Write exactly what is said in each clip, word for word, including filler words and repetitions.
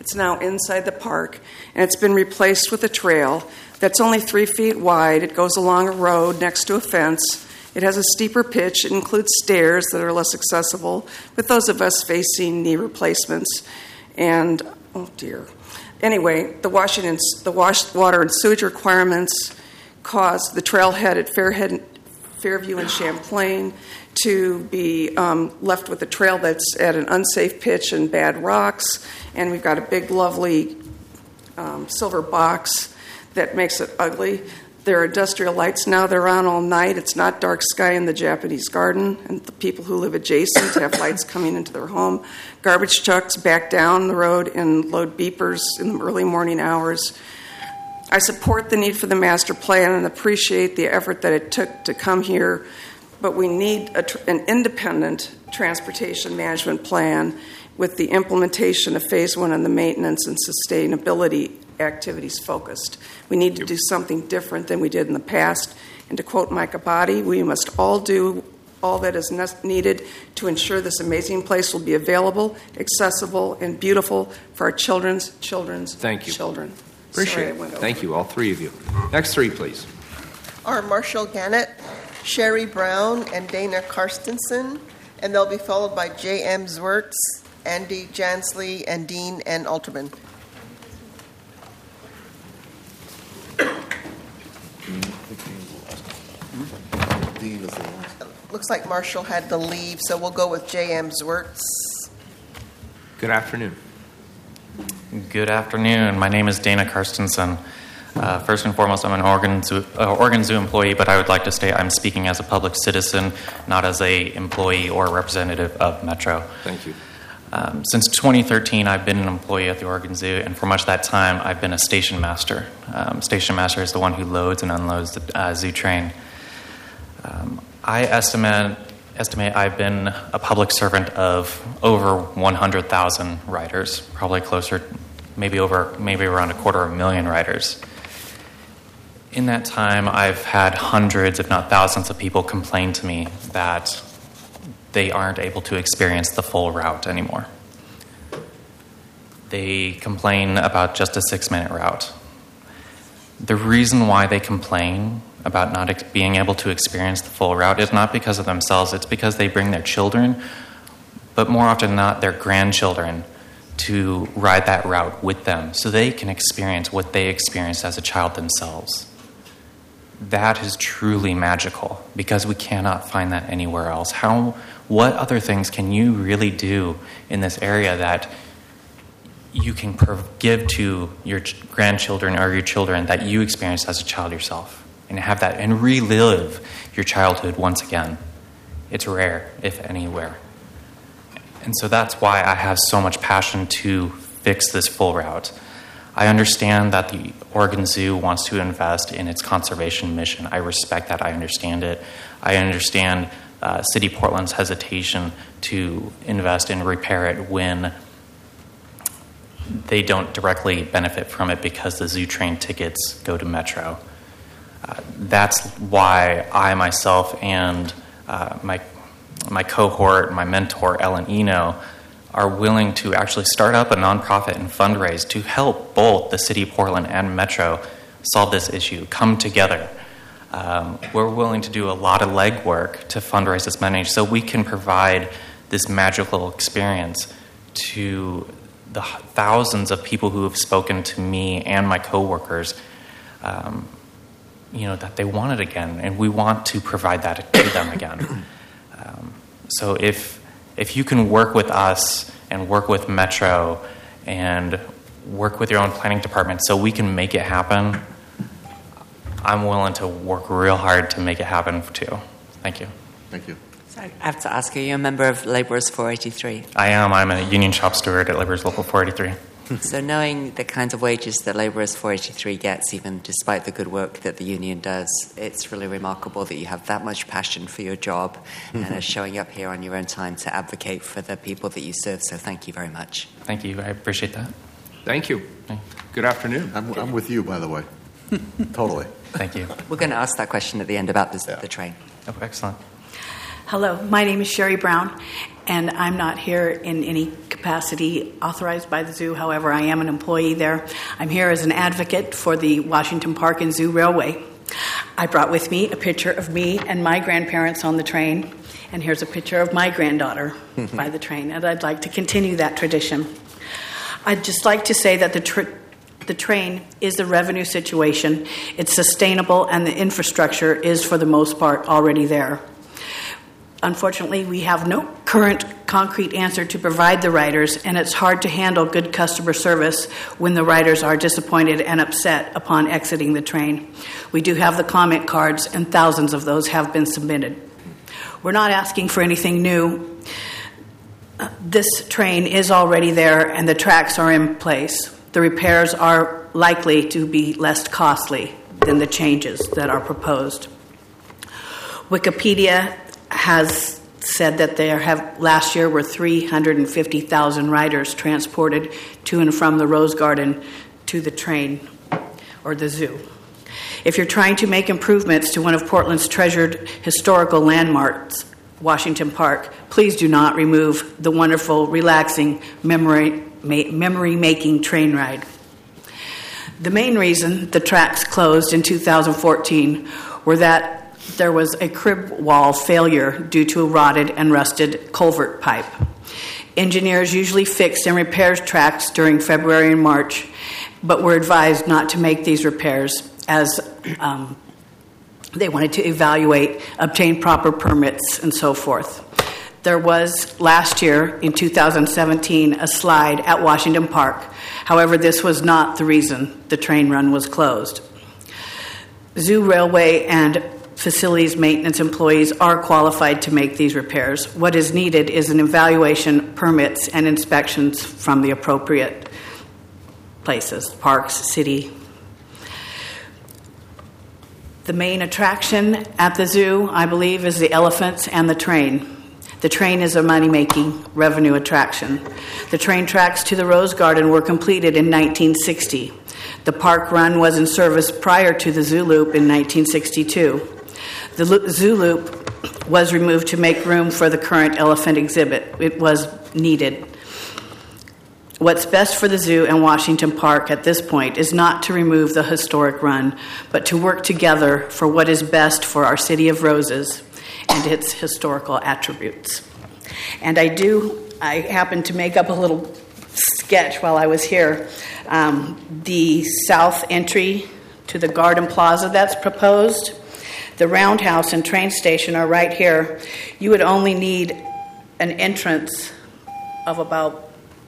It's now inside the park, and it's been replaced with a trail that's only three feet wide. It goes along a road next to a fence. It has a steeper pitch. It includes stairs that are less accessible, with those of us facing knee replacements. And, oh dear. Anyway, the Washington, the wash, water and sewage requirements cause the trailhead at Fairhead, Fairview and Champlain to be um, left with a trail that's at an unsafe pitch and bad rocks. And we've got a big, lovely um, silver box that makes it ugly. There are industrial lights now. They're on all night. It's not dark sky in the Japanese garden. And the people who live adjacent have lights coming into their home. Garbage trucks back down the road and load beepers in the early morning hours. I support the need for the master plan and appreciate the effort that it took to come here, but we need a tr- an independent transportation management plan with the implementation of phase one and the maintenance and sustainability activities focused. We need to do something different than we did in the past. And to quote Mike Abadi, we must all do all that is ne- needed to ensure this amazing place will be available, accessible, and beautiful for our children's children's Thank you. children. Appreciate Sorry, it. Thank you, all three of you. Next three, please. Are Marshall Gannett, Sherry Brown, and Dana Karstensen, and they'll be followed by J M Zwerts, Andy Jansley, and Dean N. Alterman. Dean is the last. Looks like Marshall had to leave, so we'll go with J M Zwerts. Good afternoon. Good afternoon. My name is Dana Karstensen. Uh, first and foremost, I'm an Oregon Zoo, uh, Oregon Zoo employee, but I would like to state I'm speaking as a public citizen, not as a employee or representative of Metro. Thank you. Um, since twenty thirteen, I've been an employee at the Oregon Zoo, and for much of that time, I've been a station master. Um, station master is the one who loads and unloads the uh, zoo train. Um, I estimate estimate I've been a public servant of over one hundred thousand riders, probably closer, maybe over, maybe around a quarter of a million riders. In that time, I've had hundreds, if not thousands, of people complain to me that they aren't able to experience the full route anymore. They complain about just a six-minute route. The reason why they complain about not ex- being able to experience the full route is not because of themselves, it's because they bring their children, but more often than not, their grandchildren to ride that route with them so they can experience what they experienced as a child themselves. That is truly magical because we cannot find that anywhere else. How, what other things can you really do in this area that you can give to your grandchildren or your children that you experienced as a child yourself and have that and relive your childhood once again? It's rare, if anywhere. And so that's why I have so much passion to fix this full route. I understand that the Oregon Zoo wants to invest in its conservation mission. I respect that. I understand it. I understand uh, City Portland's hesitation to invest and repair it when they don't directly benefit from it because the zoo train tickets go to Metro. Uh, that's why I myself and uh, my my cohort, my mentor, Ellen Eno, are willing to actually start up a nonprofit and fundraise to help both the City of Portland and Metro solve this issue, come together. Um, we're willing to do a lot of legwork to fundraise this money so we can provide this magical experience to the thousands of people who have spoken to me and my coworkers, um, you know, that they want it again, and we want to provide that to them again. Um, so if if you can work with us and work with Metro and work with your own planning department so we can make it happen, I'm willing to work real hard to make it happen too. Thank you. Thank you. So I have to ask, are you a member of Labourers four eighty-three? I am. I'm a union shop steward at Labourers Local four eighty-three. So knowing the kinds of wages that Labourers four eighty-three gets, even despite the good work that the union does, it's really remarkable that you have that much passion for your job mm-hmm. and are showing up here on your own time to advocate for the people that you serve. So thank you very much. Thank you. I appreciate that. Thank you. Good afternoon. I'm, I'm with you, by the way. Totally. Thank you. We're going to ask that question at the end about this, yeah. the train. Oh, excellent. Hello, my name is Sherry Brown, and I'm not here in any capacity authorized by the zoo. However, I am an employee there. I'm here as an advocate for the Washington Park and Zoo Railway. I brought with me a picture of me and my grandparents on the train, and here's a picture of my granddaughter by the train, and I'd like to continue that tradition. I'd just like to say that the tr- the train is a revenue situation. It's sustainable, and the infrastructure is, for the most part, already there. Unfortunately, we have no current concrete answer to provide the riders, and it's hard to handle good customer service when the riders are disappointed and upset upon exiting the train. We do have the comment cards, and thousands of those have been submitted. We're not asking for anything new. Uh, this train is already there, and the tracks are in place. The repairs are likely to be less costly than the changes that are proposed. Wikipedia has said that there have last year were three hundred fifty thousand riders transported to and from the Rose Garden to the train or the zoo. If you're trying to make improvements to one of Portland's treasured historical landmarks, Washington Park, please do not remove the wonderful, relaxing, memory ma- memory-making train ride. The main reason the tracks closed in two thousand fourteen were that there was a crib wall failure due to a rotted and rusted culvert pipe. Engineers usually fix and repair tracks during February and March, but were advised not to make these repairs as um, they wanted to evaluate, obtain proper permits, and so forth. There was last year, in two thousand seventeen, a slide at Washington Park. However, this was not the reason the train run was closed. Zoo, railway, and facilities maintenance employees are qualified to make these repairs. What is needed is an evaluation, permits, and inspections from the appropriate places, parks, city. The main attraction at the zoo, I believe, is the elephants and the train. The train is a money-making revenue attraction. The train tracks to the Rose Garden were completed in nineteen sixty. The park run was in service prior to the Zoo Loop in nineteen sixty-two. The Zoo Loop was removed to make room for the current elephant exhibit. It was needed. What's best for the zoo and Washington Park at this point is not to remove the historic run, but to work together for what is best for our City of Roses and its historical attributes. And I do, I happened to make up a little sketch while I was here. Um, the south entry to the Garden Plaza that's proposed, the roundhouse and train station are right here. You would only need an entrance of about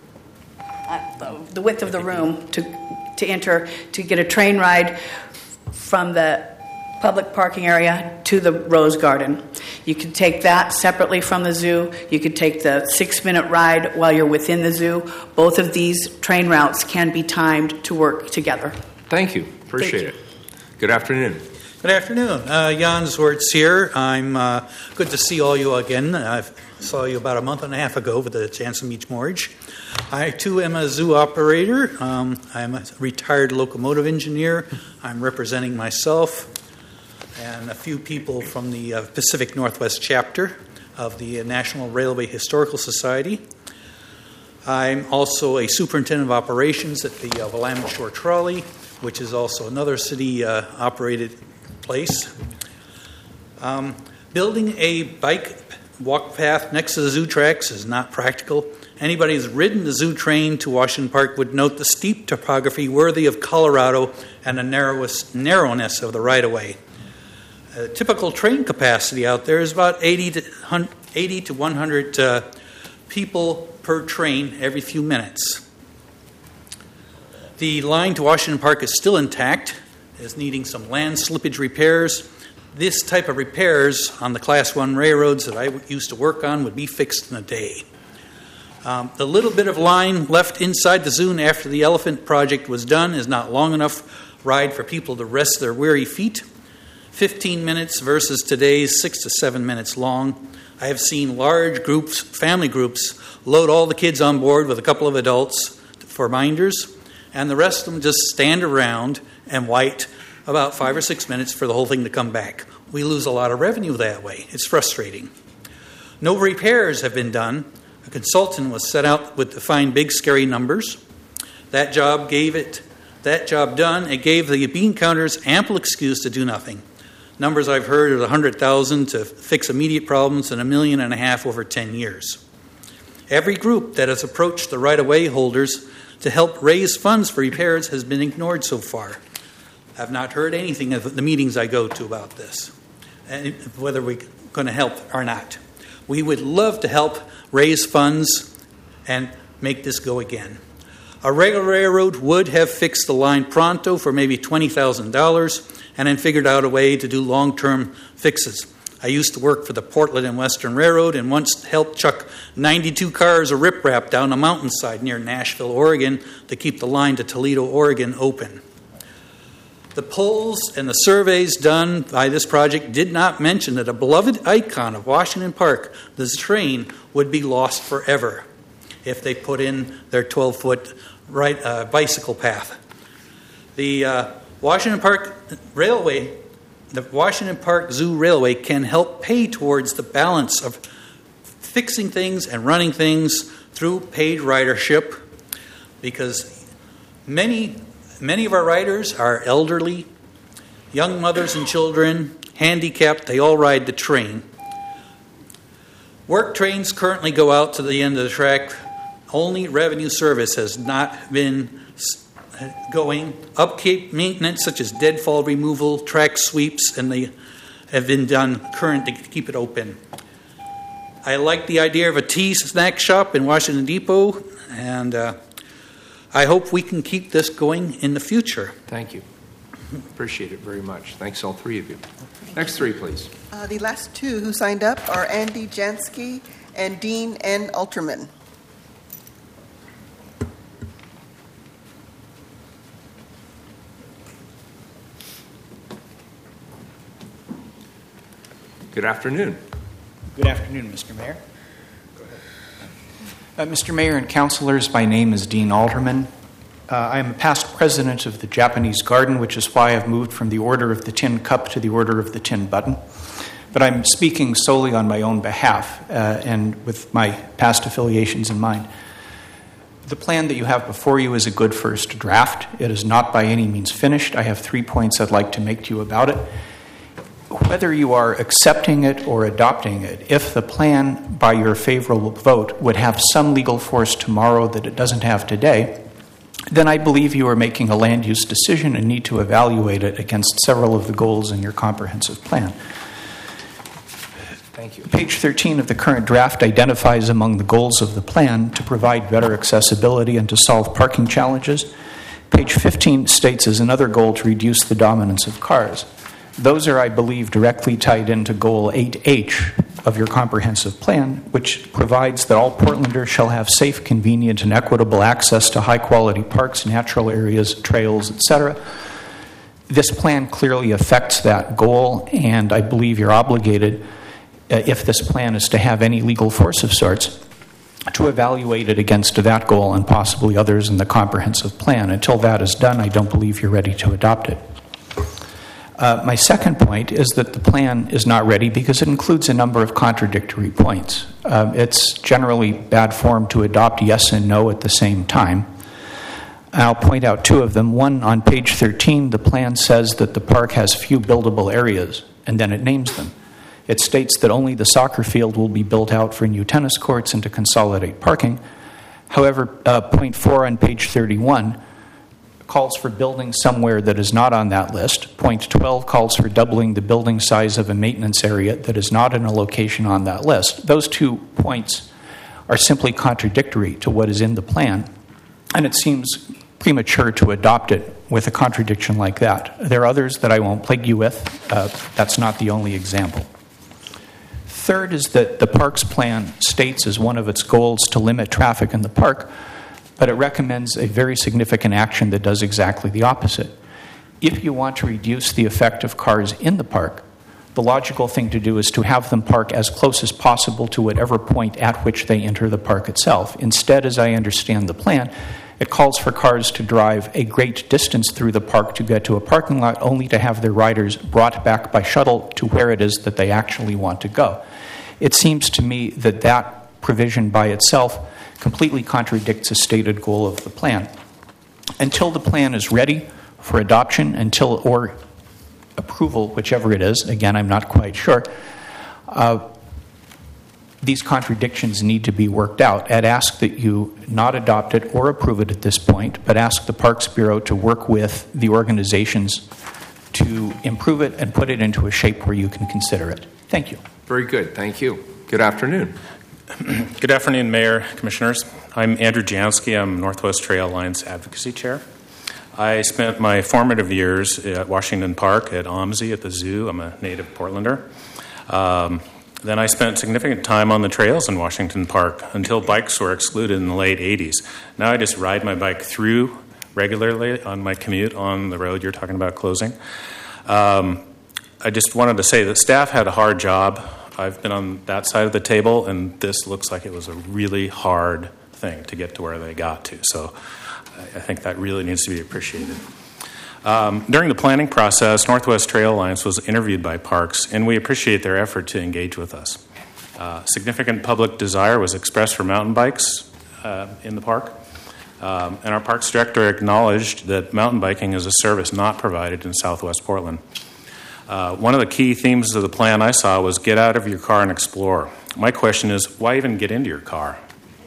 uh, the width of the room to to enter to get a train ride from the public parking area to the Rose Garden. You could take that separately from the zoo. You could take the six-minute ride while you're within the zoo. Both of these train routes can be timed to work together. Thank you. Appreciate Thank you. it. Good afternoon. Good afternoon. Uh, Jan Zwartz here. I'm uh, good to see all you again. I saw you about a month and a half ago with the Jansen Beach Mortgage. I, too, am a zoo operator. Um, I'm a retired locomotive engineer. I'm representing myself and a few people from the uh, Pacific Northwest chapter of the National Railway Historical Society. I'm also a superintendent of operations at the uh, Willamette Shore Trolley, which is also another city-operated uh, place. Um, building a bike walk path next to the zoo tracks is not practical. Anybody who's ridden the zoo train to Washington Park would note the steep topography worthy of Colorado and the narrowest, narrowness of the right-of-way. A typical train capacity out there is about eighty to one hundred uh, people per train every few minutes. The line to Washington Park is still intact, is needing some land slippage repairs. This type of repairs on the Class one railroads that I used to work on would be fixed in a day. Um, the little bit of line left inside the zoo after the elephant project was done is not long enough ride for people to rest their weary feet. fifteen minutes versus today's six to seven minutes long. I have seen large groups, family groups, load all the kids on board with a couple of adults for minders, and the rest of them just stand around and wait about five or six minutes for the whole thing to come back. We lose a lot of revenue that way. It's frustrating. No repairs have been done. A consultant was set out with to find big, scary numbers. That job gave it, that job done, it gave the bean counters ample excuse to do nothing. Numbers I've heard are one hundred thousand dollars to fix immediate problems and a million and a half over ten years. Every group that has approached the right-of-way holders to help raise funds for repairs has been ignored so far. I've not heard anything of the meetings I go to about this, and whether we're going to help or not. We would love to help raise funds and make this go again. A regular railroad would have fixed the line pronto for maybe twenty thousand dollars and then figured out a way to do long-term fixes. I used to work for the Portland and Western Railroad and once helped chuck ninety-two cars of riprap down a mountainside near Nashville, Oregon to keep the line to Toledo, Oregon open. The polls and the surveys done by this project did not mention that a beloved icon of Washington Park, this train, would be lost forever if they put in their twelve-foot right uh, bicycle path. The uh, Washington Park Railway, the Washington Park Zoo Railway can help pay towards the balance of fixing things and running things through paid ridership, because many Many of our riders are elderly, young mothers and children, handicapped. They all ride the train. Work trains currently go out to the end of the track. Only revenue service has not been going. Upkeep maintenance, such as deadfall removal, track sweeps, and they have been done currently to keep it open. I like the idea of a tea snack shop in Washington Depot, and uh, I hope we can keep this going in the future. Thank you. Appreciate it very much. Thanks, all three of you. Next three, please. Uh, the last two who signed up are Andy Jansky and Dean N. Alterman. Good afternoon. Good afternoon, Mister Mayor. Uh, Mister Mayor and councilors, my name is Dean Alterman. Uh, I am a past president of the Japanese Garden, which is why I've moved from the Order of the Tin Cup to the Order of the Tin Button. But I'm speaking solely on my own behalf uh, and with my past affiliations in mind. The plan that you have before you is a good first draft. It is not by any means finished. I have three points I'd like to make to you about it. Whether you are accepting it or adopting it, if the plan by your favorable vote would have some legal force tomorrow that it doesn't have today, then I believe you are making a land use decision and need to evaluate it against several of the goals in your comprehensive plan. Thank you. Page thirteen of the current draft identifies among the goals of the plan to provide better accessibility and to solve parking challenges. Page fifteen states as another goal to reduce the dominance of cars. Those are, I believe, directly tied into Goal eight H of your comprehensive plan, which provides that all Portlanders shall have safe, convenient, and equitable access to high-quality parks, natural areas, trails, et cetera. This plan clearly affects that goal, and I believe you're obligated, uh, if this plan is to have any legal force of sorts, to evaluate it against that goal and possibly others in the comprehensive plan. Until that is done, I don't believe you're ready to adopt it. Uh, my second point is that the plan is not ready because it includes a number of contradictory points. Uh, it's generally bad form to adopt yes and no at the same time. I'll point out two of them. One, on page thirteen, the plan says that the park has few buildable areas, and then it names them. It states that only the soccer field will be built out for new tennis courts and to consolidate parking. However, uh, point four on page thirty-one calls for building somewhere that is not on that list. Point twelve calls for doubling the building size of a maintenance area that is not in a location on that list. Those two points are simply contradictory to what is in the plan, and it seems premature to adopt it with a contradiction like that. There are others that I won't plague you with. Uh, that's not the only example. Third is that the parks plan states as one of its goals to limit traffic in the park, but it recommends a very significant action that does exactly the opposite. If you want to reduce the effect of cars in the park, the logical thing to do is to have them park as close as possible to whatever point at which they enter the park itself. Instead, as I understand the plan, it calls for cars to drive a great distance through the park to get to a parking lot, only to have their riders brought back by shuttle to where it is that they actually want to go. It seems to me that that provision by itself completely contradicts a stated goal of the plan. Until the plan is ready for adoption, until or approval, whichever it is, again, I'm not quite sure, uh, these contradictions need to be worked out. I'd ask that you not adopt it or approve it at this point, but ask the Parks Bureau to work with the organizations to improve it and put it into a shape where you can consider it. Thank you. Very good. Thank you. Good afternoon. Good afternoon, Mayor, Commissioners. I'm Andrew Jansky. I'm Northwest Trail Alliance Advocacy Chair. I spent my formative years at Washington Park, at O M S I, at the zoo. I'm a native Portlander. Um, then I spent significant time on the trails in Washington Park until bikes were excluded in the late eighties. Now I just ride my bike through regularly on my commute on the road you're talking about closing. Um, I just wanted to say that staff had a hard job. I've been on that side of the table, and this looks like it was a really hard thing to get to where they got to. So I think that really needs to be appreciated. Um, during the planning process, Northwest Trail Alliance was interviewed by Parks, and we appreciate their effort to engage with us. Uh, significant public desire was expressed for mountain bikes uh, in the park, um, and our Parks Director acknowledged that mountain biking is a service not provided in Southwest Portland. Uh, one of the key themes of the plan I saw was get out of your car and explore. My question is, why even get into your car?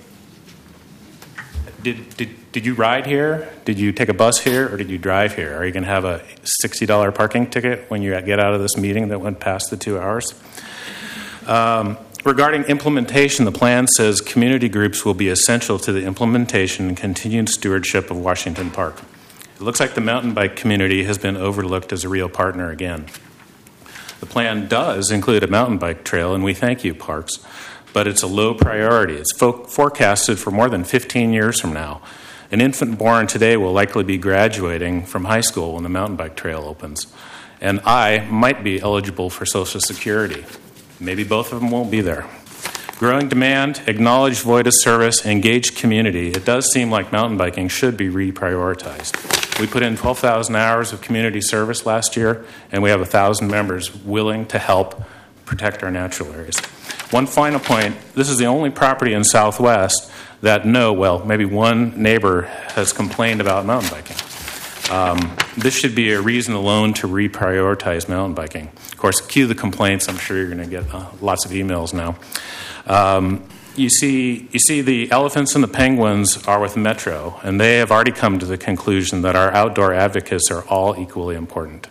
Did, did did you ride here? Did you take a bus here, or did you drive here? Are you going to have a sixty dollars parking ticket when you get out of this meeting that went past the two hours? Um, regarding implementation, the plan says community groups will be essential to the implementation and continued stewardship of Washington Park. It looks like the mountain bike community has been overlooked as a real partner again. The plan does include a mountain bike trail, and we thank you, Parks, but it's a low priority. It's fo- forecasted for more than fifteen years from now. An infant born today will likely be graduating from high school when the mountain bike trail opens. And I might be eligible for Social Security. Maybe both of them won't be there. Growing demand, acknowledged void of service, engaged community. It does seem like mountain biking should be reprioritized. We put in twelve thousand hours of community service last year, and we have one thousand members willing to help protect our natural areas. One final point, this is the only property in Southwest that no, well, maybe one neighbor has complained about mountain biking. Um, this should be a reason alone to reprioritize mountain biking. Of course, cue the complaints. I'm sure you're going to get uh, lots of emails now. Um, you see, you see, the elephants and the penguins are with Metro, and they have already come to the conclusion that our outdoor advocates are all equally important.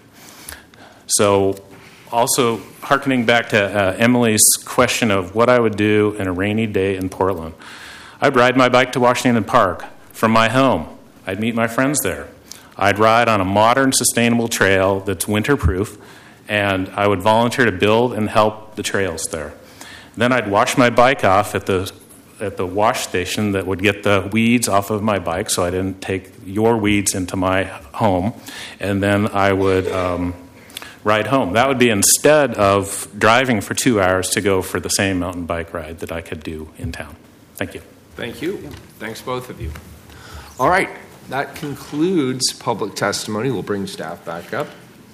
So, also hearkening back to uh, Emily's question of what I would do in a rainy day in Portland, I'd ride my bike to Washington Park from my home. I'd meet my friends there. I'd ride on a modern, sustainable trail that's winterproof, and I would volunteer to build and help the trails there. Then I'd wash my bike off at the at the wash station that would get the weeds off of my bike so I didn't take your weeds into my home. And then I would um, ride home. That would be instead of driving for two hours to go for the same mountain bike ride that I could do in town. Thank you. Thank you. Thanks, both of you. All right. That concludes public testimony. We'll bring staff back up.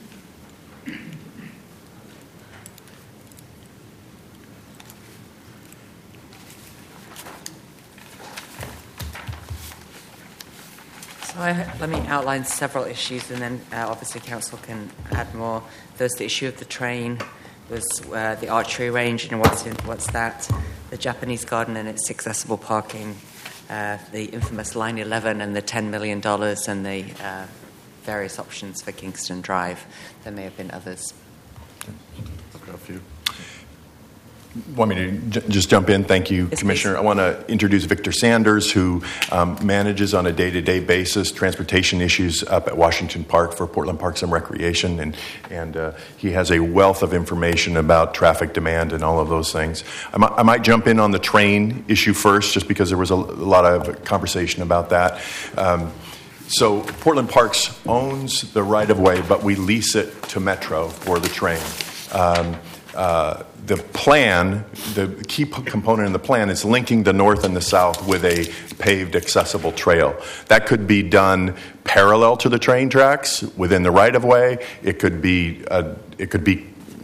So I, let me outline several issues, and then uh, obviously council can add more. There's the issue of the train, was uh, the archery range, and what's in, what's that? The Japanese garden and its accessible parking, uh, the infamous Line eleven and the ten million dollars, and the uh, various options for Kingston Drive. There may have been others. I've got a few. Want me to j- just jump in? Thank you, yes, Commissioner. Please. I want to introduce Victor Sanders, who um, manages on a day-to-day basis transportation issues up at Washington Park for Portland Parks and Recreation, and and uh, he has a wealth of information about traffic demand and all of those things. I, m- I might jump in on the train issue first, just because there was a, a lot of conversation about that. Um, so Portland Parks owns the right-of-way, but we lease it to Metro for the train. Um, uh, The plan, the key p- component in the plan is linking the north and the south with a paved accessible trail. That could be done parallel to the train tracks within the right-of-way. It could be uh, it could be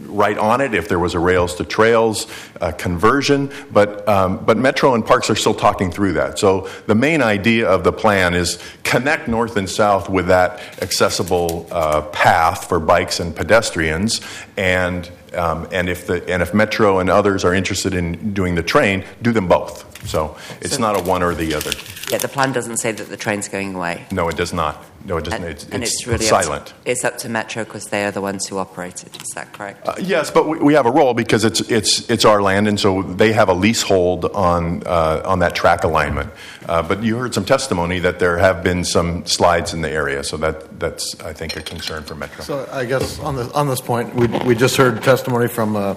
right on it if there was a rails to trails uh, conversion, but um, but Metro and Parks are still talking through that. So the main idea of the plan is connect north and south with that accessible uh, path for bikes and pedestrians, and um, and if the and if Metro and others are interested in doing the train, do them both. So it's So- not a one or the other. Yeah, the plan doesn't say that the train's going away. No, it does not. No, it doesn't. And, It's, and it's, it's really silent. Up to, it's up to Metro because they are the ones who operate it. Is that correct? Uh, yes, but we, we have a role because it's it's it's our land, and so they have a leasehold on uh, on that track alignment. Uh, but you heard some testimony that there have been some slides in the area, so that that's I think a concern for Metro. So I guess on this, on this point, we, we just heard testimony from uh,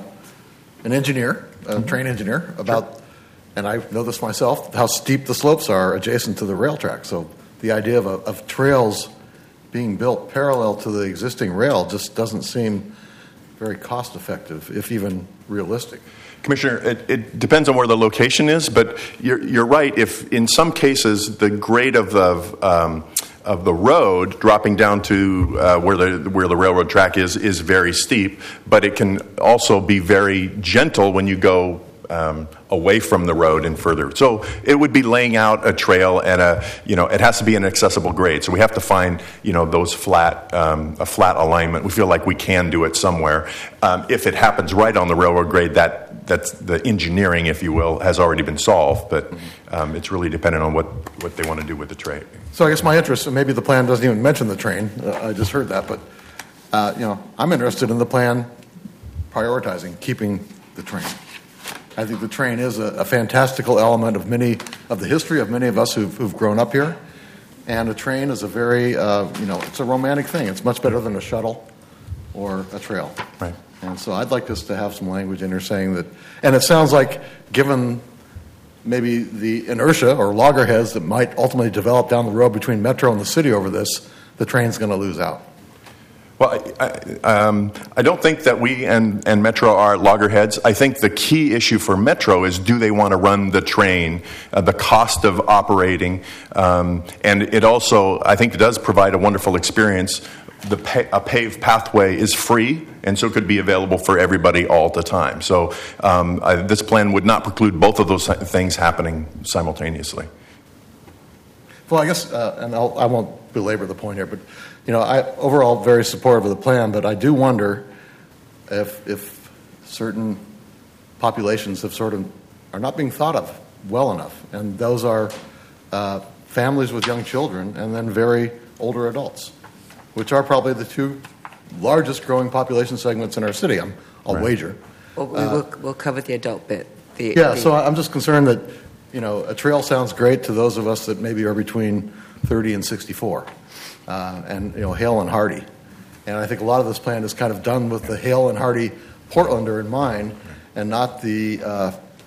an engineer, a train engineer, about, and I know this myself, how steep the slopes are adjacent to the rail track. So the idea of, a, of trails being built parallel to the existing rail just doesn't seem very cost effective, if even realistic. Commissioner, it, it depends on where the location is, but you're, you're right. If in some cases the grade of the um, of the road dropping down to uh, where the where the railroad track is is very steep, but it can also be very gentle when you go um, away from the road and further. So it would be laying out a trail, and a you know it has to be an accessible grade. So we have to find you know those flat um, a flat alignment. We feel like we can do it somewhere. Um, if it happens right on the railroad grade, that that's the engineering, if you will, has already been solved. But um, it's really dependent on what what they want to do with the train. So I guess my interest, and maybe the plan doesn't even mention the train. Uh, I just heard that, but uh, you know, I'm interested in the plan prioritizing keeping the train. I think the train is a, a fantastical element of many of the history of many of us who've, who've grown up here, and a train is a very uh, you know it's a romantic thing. It's much better than a shuttle or a trail. Right. And so I'd like us to have some language in there saying that, and it sounds like given maybe the inertia or loggerheads that might ultimately develop down the road between Metro and the city over this, the train's going to lose out. Well, I, I, um, I don't think that we and, and Metro are loggerheads. I think the key issue for Metro is, do they want to run the train, uh, the cost of operating, um, and it also, I think it does provide a wonderful experience. The pa- a paved pathway is free, and so it could be available for everybody all the time. So um, I, this plan would not preclude both of those things happening simultaneously. Well, I guess, uh, and I'll, I won't belabor the point here, but you know, I overall very supportive of the plan, but I do wonder if if certain populations have sort of are not being thought of well enough, and those are uh, families with young children, and then very older adults, which are probably the two largest growing population segments in our city. I'm, I'll Right. wager. Well, we will, we'll cover the adult bit. The, Yeah, the- so I'm just concerned that, you know, a trail sounds great to those of us that maybe are between thirty and sixty-four, uh, and, you know, hale and hearty. And I think a lot of this plan is kind of done with the hale and hearty Portlander in mind, and not the uh,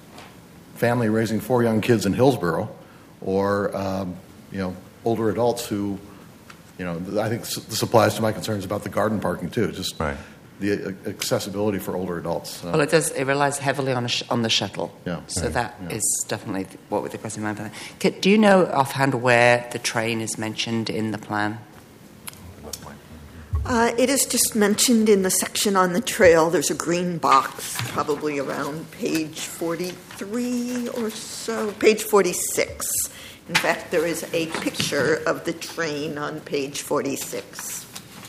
family raising four young kids in Hillsborough, or, um, you know, older adults who, you know, I think this applies to my concerns about the garden parking too, just Right. the accessibility for older adults. Uh, Well, it does. It relies heavily on a sh- on the shuttle. Yeah. So Right. that Yeah. is definitely what we're crossing mind for that. Ca- Do you know offhand where the train is mentioned in the plan? Uh, it is just mentioned in the section on the trail. There's a green box, probably around page forty-three or so, page forty-six. In fact, there is a picture of the train on page forty-six.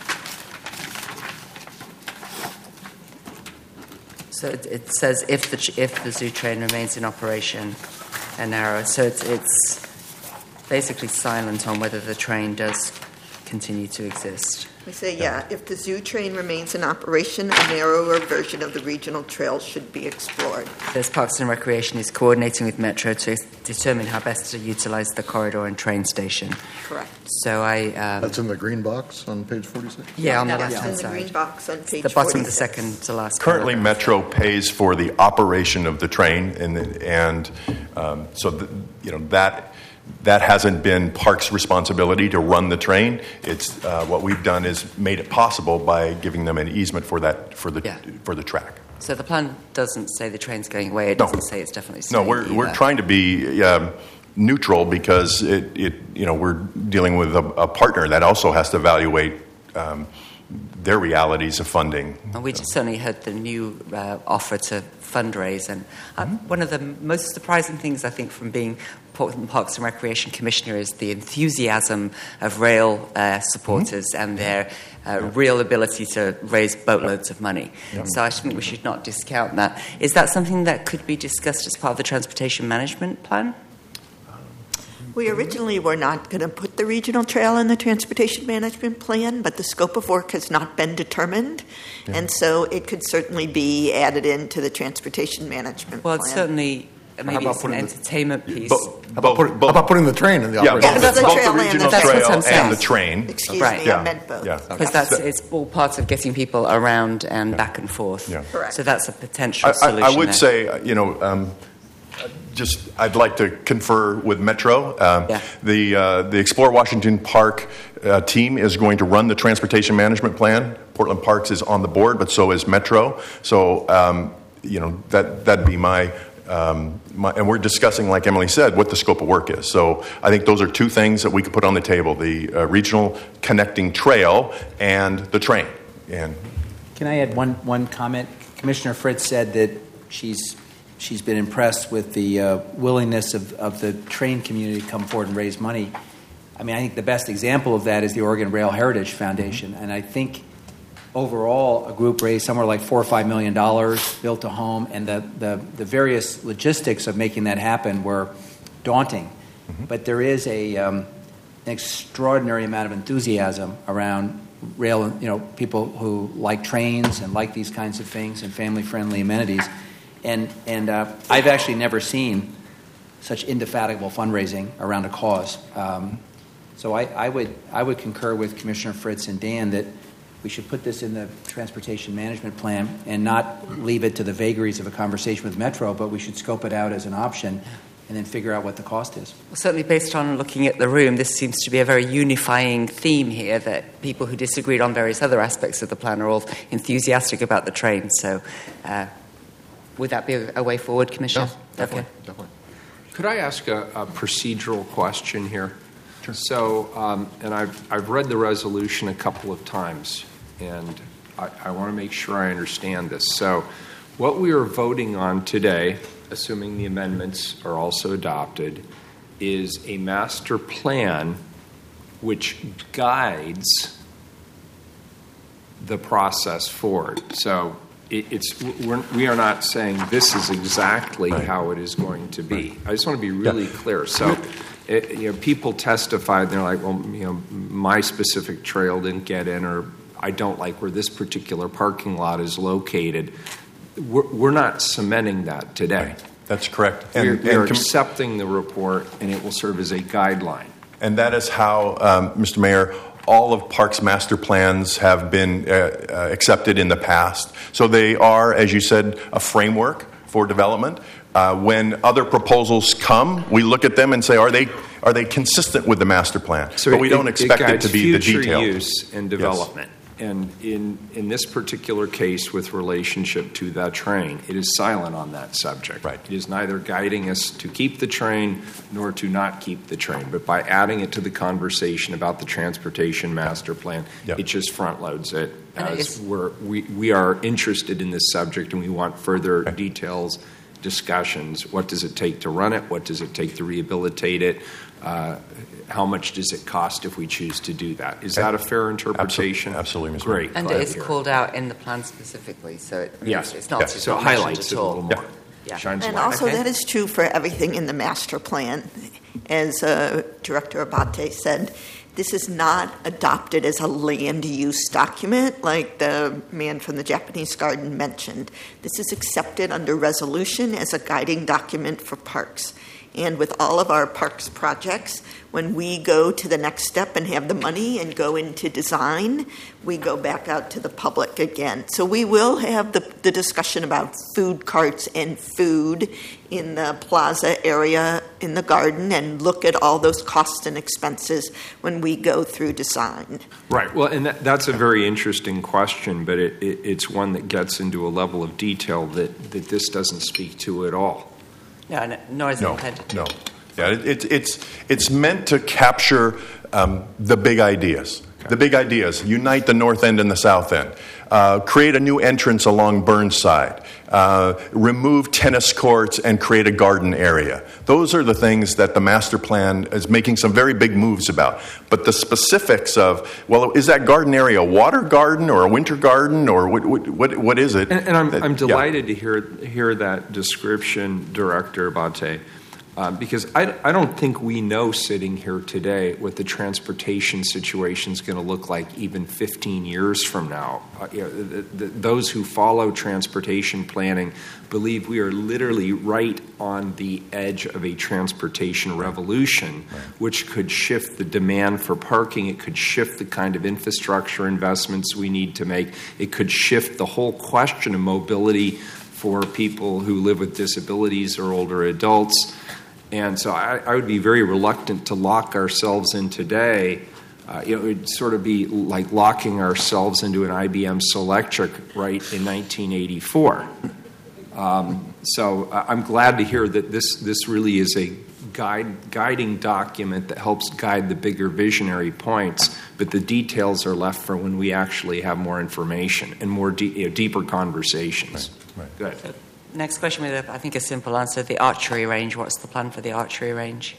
So it, it says if the ch- if the zoo train remains in operation, an arrow. So it's it's basically silent on whether the train does continue to exist. We say, yeah, if the zoo train remains in operation, a narrower version of the regional trail should be explored. There's Parks and Recreation is coordinating with Metro to determine how best to utilize the corridor and train station. Correct. So I um, That's in the green box on page forty-six? yeah on the That's left in hand the side. green box on page The bottom of the forty-six. second to last. Currently, paragraph. Metro pays for the operation of the train, and and um, so the, you know that that hasn't been Parks' responsibility to run the train. It's uh, what we've done is made it possible by giving them an easement for that for the Yeah. for the track. So the plan doesn't say the train's going away. It No. doesn't say it's definitely No, staying we're we're either. trying to be um, neutral because it, it you know we're dealing with a, a partner that also has to evaluate um, their realities of funding. And we just certainly heard the new uh, offer to fundraise. And uh, mm-hmm. one of the most surprising things, I think, from being Portland Parks and Recreation Commissioner is the enthusiasm of rail uh, supporters mm-hmm. and their uh, yeah. real ability to raise boatloads of money. Yeah. So I think we should not discount that. Is that something that could be discussed as part of the transportation management plan? We originally were not going to put the regional trail in the transportation management plan, but the scope of work has not been determined, yeah. and so it could certainly be added into the transportation management well, plan. Well, certainly, maybe it's an entertainment the, piece. Bo- how, about put, how about putting the train in the yeah, operation? both, Yeah, the both trail the and regional the trail and and the train. Excuse right. me, yeah. I meant both. Yeah. Because that's it's all part of getting people around and yeah. back and forth. Yeah. Correct. So that's a potential I, solution. I, I would there. say, you know, um, just I'd like to confer with Metro. Um, yeah. The uh, the Explore Washington Park uh, team is going to run the transportation management plan. Portland Parks is on the board, but so is Metro. So um, you know that that'd be my. Um, my, and we're discussing, like Emily said, what the scope of work is. So I think those are two things that we could put on the table: the uh, regional connecting trail and the train. And can I add one one comment? Commissioner Fritz said that she's she's been impressed with the uh, willingness of, of the train community to come forward and raise money. I mean, I think the best example of that is the Oregon Rail Heritage Foundation, and I think overall, a group raised somewhere like four or five million dollars, built a home, and the, the, the various logistics of making that happen were daunting. Mm-hmm. But there is a um, an extraordinary amount of enthusiasm around rail. You know, people who like trains and like these kinds of things and family-friendly amenities. And and uh, I've actually never seen such indefatigable fundraising around a cause. Um, so I, I would I would concur with Commissioner Fritz and Dan that we should put this in the transportation management plan and not leave it to the vagaries of a conversation with Metro, but we should scope it out as an option and then figure out what the cost is. Well, certainly based on looking at the room, this seems to be a very unifying theme here, that people who disagreed on various other aspects of the plan are all enthusiastic about the train. So uh, would that be a, a way forward, Commissioner? Yes, definitely, okay. definitely. Could I ask a, a procedural question here? Sure. So, um, and I've, I've read the resolution a couple of times, and I, I want to make sure I understand this. So what we are voting on today, assuming the amendments are also adopted, is a master plan which guides the process forward. So it, it's we're, we are not saying this is exactly right. how it is going to be. Right. I just want to be really yeah. clear. So it, you know, people testified, and they're like, well, you know, my specific trail didn't get in, or I don't like where this particular parking lot is located. We're, we're not cementing that today. Right. That's correct. And, we're, we're and com- accepting the report, and it will serve as a guideline. And that is how, um, Mister Mayor, all of Parks master plans have been uh, uh, accepted in the past. So they are, as you said, a framework for development. Uh, when other proposals come, we look at them and say, are they are they consistent with the master plan? So but it, we don't expect it, it to be the future detail. Use and development. Yes. And in, in this particular case, with relationship to that train, it is silent on that subject. Right. It is neither guiding us to keep the train nor to not keep the train. But by adding it to the conversation about the transportation master plan, yep. it just front loads it. As we're, we, we are interested in this subject, and we want further okay. details, discussions. What does it take to run it? What does it take to rehabilitate it? Uh, how much does it cost if we choose to do that? Is okay. that a fair interpretation? Absolutely, Mister Great. And it is called out in the plan specifically, so it, yes. it's not yes. just so not highlights at it a little more. Yeah. Yeah. Shines and light. also okay. that is true for everything in the master plan. As uh, Director Abate said, this is not adopted as a land use document like the man from the Japanese garden mentioned. This is accepted under resolution as a guiding document for parks. And with all of our parks projects, when we go to the next step and have the money and go into design, we go back out to the public again. So we will have the, the discussion about food carts and food in the plaza area in the garden, and look at all those costs and expenses when we go through design. Right. Well, and that, that's a very interesting question, but it, it, it's one that gets into a level of detail that, that this doesn't speak to at all. No, nor is it no, intended to. No, yeah, it, it, it's it's meant to capture um, the big ideas. The big ideas: unite the north end and the south end, uh, create a new entrance along Burnside, uh, remove tennis courts and create a garden area. Those are the things that the master plan is making some very big moves about. But the specifics of, well, is that garden area a water garden or a winter garden, or what what, what, what is it? And, and I'm, that, I'm delighted yeah. to hear hear that description, Director Abate. Uh, because I, I don't think we know sitting here today what the transportation situation is going to look like even fifteen years from now. Uh, you know, the, the, those who follow transportation planning believe we are literally right on the edge of a transportation revolution, right, which could shift the demand for parking. It could shift the kind of infrastructure investments we need to make. It could shift the whole question of mobility for people who live with disabilities or older adults. And so I, I would be very reluctant to lock ourselves in today. Uh, it would sort of be like locking ourselves into an I B M Selectric right in nineteen eighty-four. Um, so I'm glad to hear that this, this really is a guide, guiding document that helps guide the bigger visionary points, but the details are left for when we actually have more information and more de- you know, deeper conversations. Right, right. Good. Next question with, I think, a simple answer. The archery range. What's the plan for the archery range?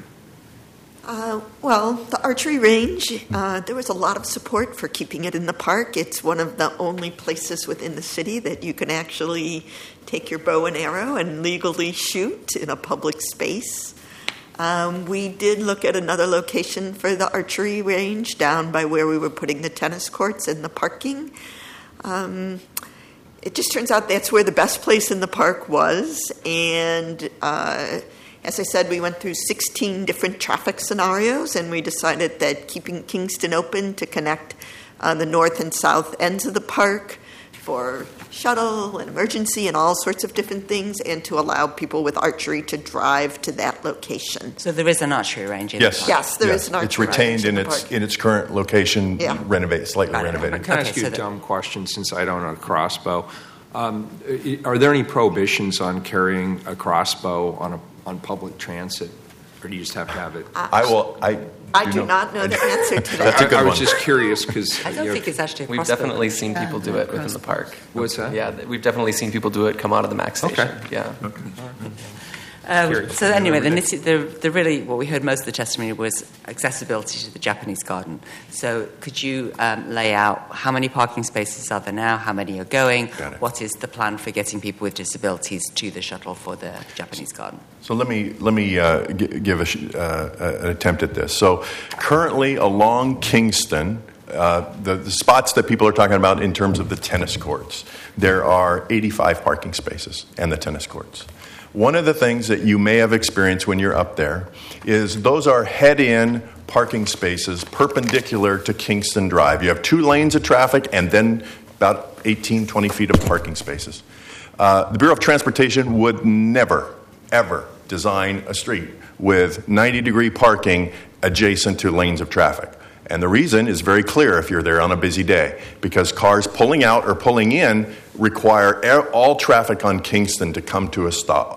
Uh, well, the archery range, uh, there was a lot of support for keeping it in the park. It's one of the only places within the city that you can actually take your bow and arrow and legally shoot in a public space. Um, we did look at another location for the archery range down by where we were putting the tennis courts and the parking. Um, It just turns out that's where the best place in the park was. And uh, as I said, we went through sixteen different traffic scenarios, and we decided that keeping Kingston open to connect uh, the north and south ends of the park for shuttle and emergency and all sorts of different things, and to allow people with archery to drive to that location. So there is an archery range in yes. the park? Yes, there yes. is an archery It's retained range in in the its park. in its current location, Yeah. renovate, slightly Right. renovated. Can I Okay, ask you so a the- dumb question since I don't own a crossbow? Um, are there any prohibitions on carrying a crossbow on a on public transit, or do you just have to have it? I will. I. I do not know the answer to that. That's a good I, I was one. just curious because I don't think it's actually a We've crossbow. definitely seen people do it within the park. What's that? Yeah, th- we've definitely seen people do it come out of the Max station. Okay. Yeah. Um, so anyway, the, nitty- the, the really what we heard most of the testimony was accessibility to the Japanese garden. So could you um, lay out how many parking spaces are there now, how many are going, what is the plan for getting people with disabilities to the shuttle for the Japanese garden? So let me let me uh, g- give a sh- uh, an attempt at this. So currently along Kingston, uh, the, the spots that people are talking about in terms of the tennis courts, there are eighty-five parking spaces and the tennis courts. One of the things that you may have experienced when you're up there is those are head-in parking spaces perpendicular to Kingston Drive. You have two lanes of traffic and then about eighteen, twenty feet of parking spaces. Uh, the Bureau of Transportation would never, ever design a street with ninety-degree parking adjacent to lanes of traffic. And the reason is very clear if you're there on a busy day, because cars pulling out or pulling in require all traffic on Kingston to come to a stop.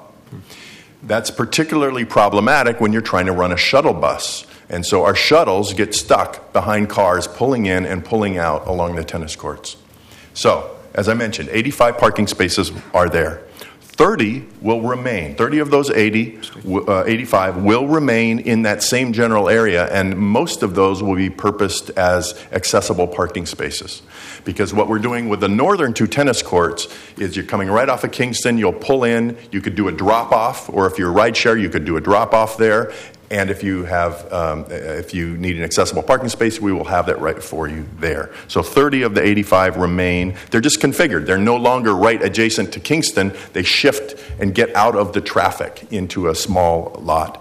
That's particularly problematic when you're trying to run a shuttle bus. And so our shuttles get stuck behind cars pulling in and pulling out along the tennis courts. So, as I mentioned, eighty-five parking spaces are there. thirty will remain. thirty of those eighty, uh, eighty-five will remain in that same general area, and most of those will be purposed as accessible parking spaces. Because what we're doing with the northern two tennis courts is you're coming right off of Kingston, you'll pull in, you could do a drop-off, or if you're ride share, you could do a drop-off there. And if you have, um, if you need an accessible parking space, we will have that right for you there. So thirty of the eighty-five remain. They're just configured. They're no longer right adjacent to Kingston. They shift and get out of the traffic into a small lot.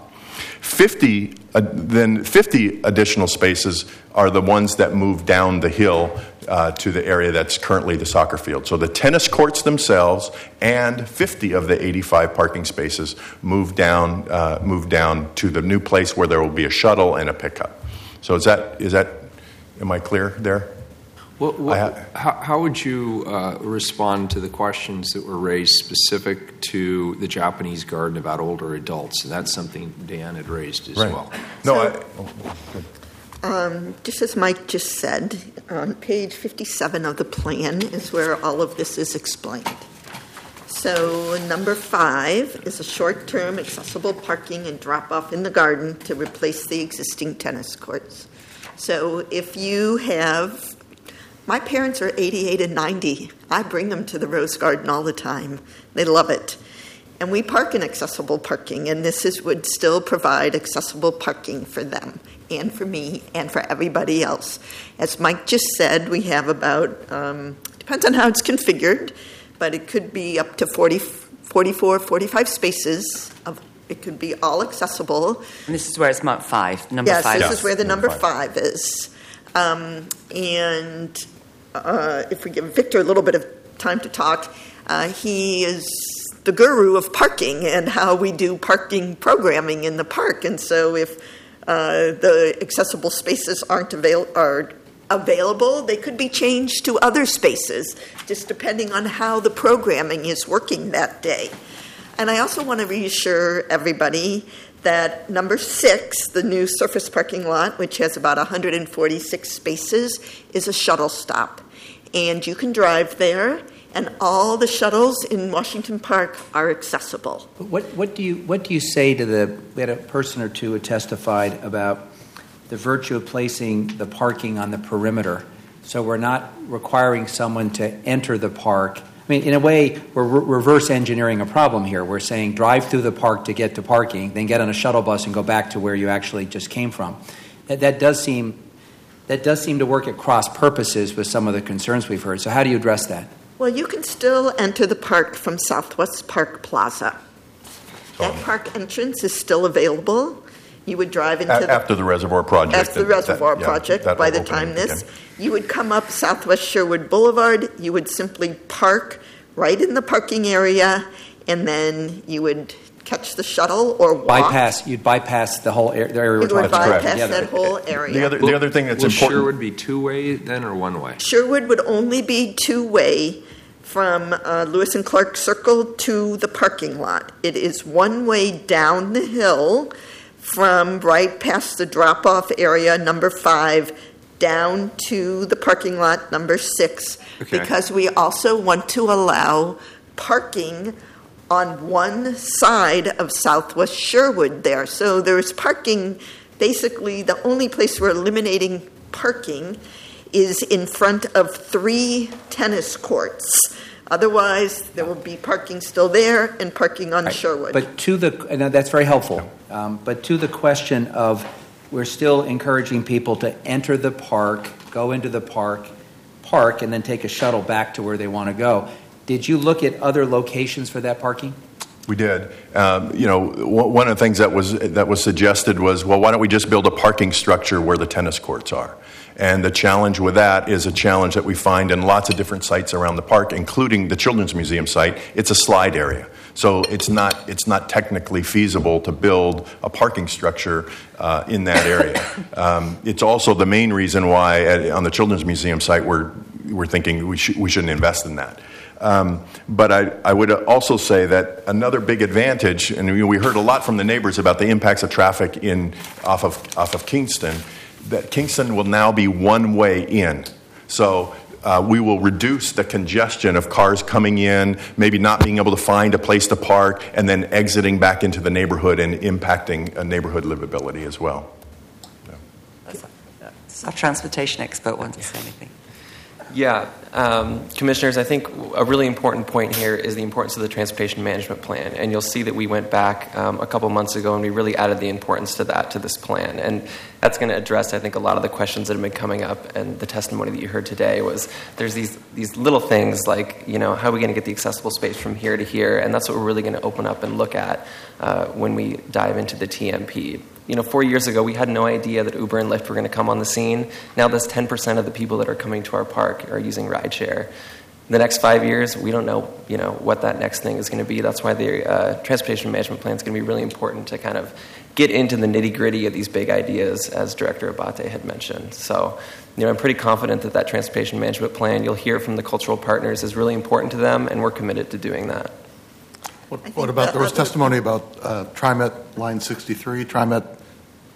fifty, uh, then fifty additional spaces are the ones that move down the hill uh, to the area that's currently the soccer field. So the tennis courts themselves and fifty of the eighty-five parking spaces move down, uh, move down to the new place where there will be a shuttle and a pickup. So is that, is that, am I clear there? Well, well, how, how would you uh, respond to the questions that were raised specific to the Japanese garden about older adults? And that's something Dan had raised as Right. well. No, So- I, oh, good. Um, just as Mike just said, on page fifty-seven of the plan is where all of this is explained. So number five is a short-term accessible parking and drop-off in the garden to replace the existing tennis courts. So if you have, my parents are eighty-eight and ninety. I bring them to the Rose Garden all the time. They love it. And we park in accessible parking, and this is, would still provide accessible parking for them and for me and for everybody else. As Mike just said, we have about, um, depends on how it's configured, but it could be up to forty, forty-four, forty-five spaces. Of, it could be all accessible. And this is where it's marked five. Number yes, five. Yes, this yes. is where the number five, five is. Um, and uh, if we give Victor a little bit of time to talk, uh, he is the guru of parking and how we do parking programming in the park. And so if uh, the accessible spaces aren't avail- are available, they could be changed to other spaces, just depending on how the programming is working that day. And I also want to reassure everybody that number six, the new surface parking lot, which has about one hundred forty-six spaces, is a shuttle stop. And you can drive there, and all the shuttles in Washington Park are accessible. What, what do you what do you say to the? We had a person or two who testified about the virtue of placing the parking on the perimeter, so we're not requiring someone to enter the park. I mean, in a way, we're re- reverse engineering a problem here. We're saying drive through the park to get to parking, then get on a shuttle bus and go back to where you actually just came from. That, that does seem that does seem to work at cross purposes with some of the concerns we've heard. So how do you address that? Well, you can still enter the park from Southwest Park Plaza. That park entrance is still available. You would drive into A- the, after the reservoir project. after the that- reservoir that- yeah, project. that By the opening time this, again. you would come up Southwest Sherwood Boulevard. You would simply park right in the parking area, and then you would catch the shuttle or walk. Bypass. You'd bypass the whole area. The area we're You would talking about. bypass Yeah, that whole area. The other, the other thing that's Will important. Sherwood be two-way then or one-way? Sherwood would only be two-way from uh, Lewis and Clark Circle to the parking lot. It is one way down the hill from right past the drop-off area, number five, down to the parking lot, number six, Okay. because we also want to allow parking on one side of Southwest Sherwood there. So there's parking, basically the only place we're eliminating parking is in front of three tennis courts. Otherwise, there will be parking still there and parking on Right. Sherwood. But to the, and that's very helpful. Um, but to the question of, we're still encouraging people to enter the park, go into the park, park, and then take a shuttle back to where they want to go. Did you look at other locations for that parking? We did. Um, you know, w- one of the things that was that was suggested was, well, why don't we just build a parking structure where the tennis courts are? And the challenge with that is a challenge that we find in lots of different sites around the park, including the Children's Museum site. It's a slide area. So it's not it's not technically feasible to build a parking structure uh, in that area. Um, it's also the main reason why at, on the Children's Museum site we're we're thinking we should we shouldn't invest in that. Um, but I, I would also say that another big advantage, and we, we heard a lot from the neighbors about the impacts of traffic in off of off of Kingston, that Kingston will now be one way in. So uh, we will reduce the congestion of cars coming in, maybe not being able to find a place to park, and then exiting back into the neighborhood and impacting a neighborhood livability as well. Our transportation expert wants to say anything. Yeah, um, commissioners, I think a really important point here is the importance of the transportation management plan. And you'll see that we went back um, a couple months ago and we really added the importance to that, to this plan. And that's going to address, I think, a lot of the questions that have been coming up. And the testimony that you heard today was there's these, these little things like, you know, how are we going to get the accessible space from here to here? And that's what we're really going to open up and look at uh, when we dive into the T M P. You know, four years ago, we had no idea that Uber and Lyft were going to come on the scene. Now that's ten percent of the people that are coming to our park are using rideshare. In the next five years, we don't know, you know, what that next thing is going to be. That's why the uh, transportation management plan is going to be really important to kind of get into the nitty-gritty of these big ideas, as Director Abate had mentioned. So, you know, I'm pretty confident that that transportation management plan, you'll hear from the cultural partners, is really important to them, and we're committed to doing that. What, what about, there was testimony about uh, TriMet Line sixty-three, TriMet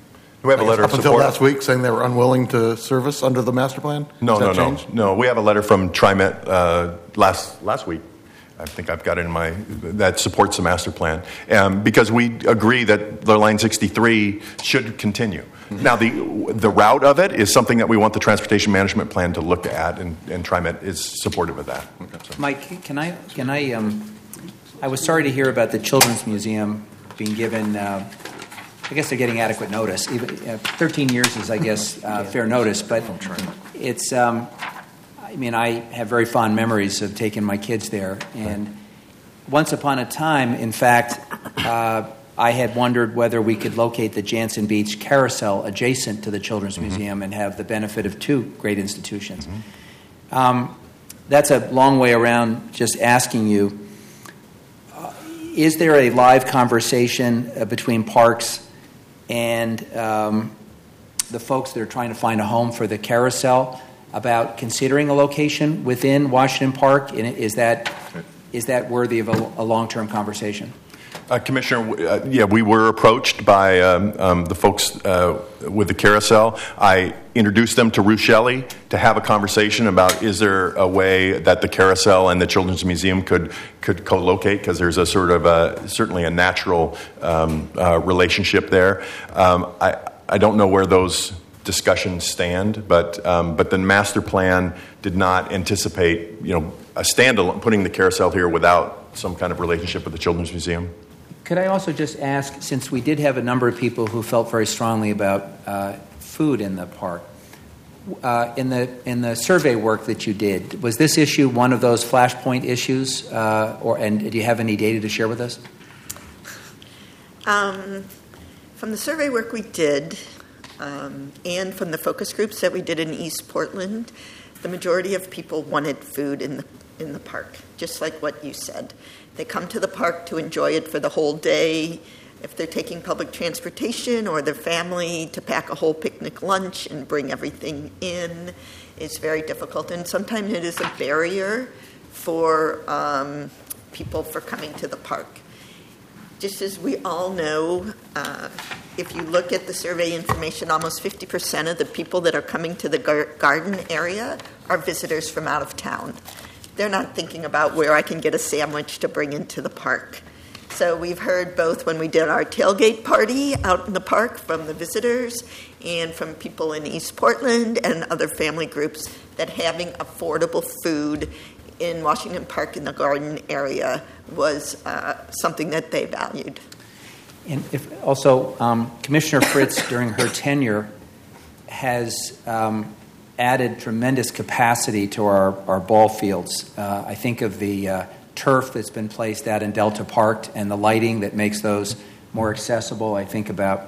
We have a letter up of until support. last week saying they were unwilling to service under the master plan? No, Has no, that no, changed? no. We have a letter from TriMet uh, last last week. I think I've got it in my that supports the master plan um, because we agree that the line sixty-three should continue. Mm-hmm. Now, the the route of it is something that we want the transportation management plan to look at, and, and TriMet is supportive of that. Okay, so. Mike, can I can I? Um, I was sorry to hear about the Children's Museum being given. Uh, I guess they're getting adequate notice. Even uh, thirteen years is, I guess, uh, fair notice. But it's. Um, I mean, I have very fond memories of taking my kids there, and once upon a time, in fact, uh, I had wondered whether we could locate the Jansen Beach Carousel adjacent to the Children's mm-hmm. Museum and have the benefit of two great institutions. Mm-hmm. Um, that's a long way around just asking you, uh, is there a live conversation uh, between Parks and um, the folks that are trying to find a home for the carousel about considering a location within Washington Park? And is that is that worthy of a, a long-term conversation? Uh, Commissioner, uh, yeah, we were approached by um, um, the folks uh, with the carousel. I introduced them to Ruth Shelley to have a conversation about is there a way that the carousel and the Children's Museum could could co-locate, because there's a sort of a, certainly a natural um, uh, relationship there. Um, I I don't know where those discussions stand, but um, but the master plan did not anticipate, you know, a standalone putting the carousel here without some kind of relationship with the Children's Museum. Could I also just ask, since we did have a number of people who felt very strongly about uh, food in the park, uh, in the in the survey work that you did, was this issue one of those flashpoint issues, uh, or and do you have any data to share with us? Um, from the survey work we did. Um, and from the focus groups that we did in East Portland, the majority of people wanted food in the in the park, just like what you said. They come to the park to enjoy it for the whole day. If they're taking public transportation or their family to pack a whole picnic lunch and bring everything in, it's very difficult. And sometimes it is a barrier for um, people for coming to the park. Just as we all know, uh, if you look at the survey information, almost fifty percent of the people that are coming to the gar- garden area are visitors from out of town. They're not thinking about where I can get a sandwich to bring into the park. So we've heard both when we did our tailgate party out in the park from the visitors and from people in East Portland and other family groups that having affordable food in Washington Park in the garden area was uh, something that they valued. And if also, um, Commissioner Fritz, during her tenure, has um, added tremendous capacity to our, our ball fields. Uh, I think of the uh, turf that's been placed out in Delta Park and the lighting that makes those more accessible. I think about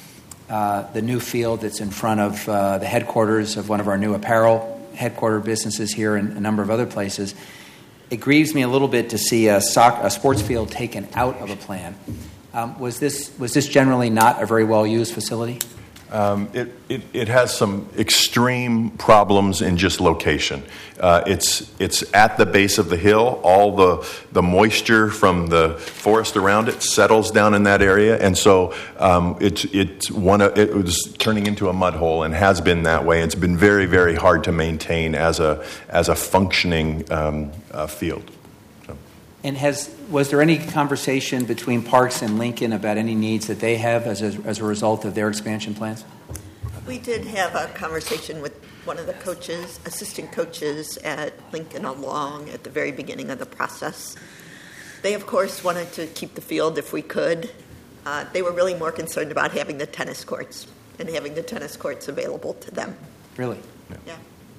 uh, the new field that's in front of uh, the headquarters of one of our new apparel headquarter businesses here and a number of other places. It grieves me a little bit to see a, soc- a sports field taken out of a plan. Um, was this was this generally not a very well used facility? Um, it, it, it has some extreme problems in just location. Uh, it's it's at the base of the hill. All the the moisture from the forest around it settles down in that area, and so um, it's it's one of, it was turning into a mud hole and has been that way. It's been very very hard to maintain as a as a functioning um, uh, field. So. And has was there any conversation between Parks and Lincoln about any needs that they have as a, as a result of their expansion plans? We did have a conversation with one of the coaches, assistant coaches at Lincoln along at the very beginning of the process. They, of course, wanted to keep the field if we could. Uh, they were really more concerned about having the tennis courts and having the tennis courts available to them. Really? Yeah. Yeah.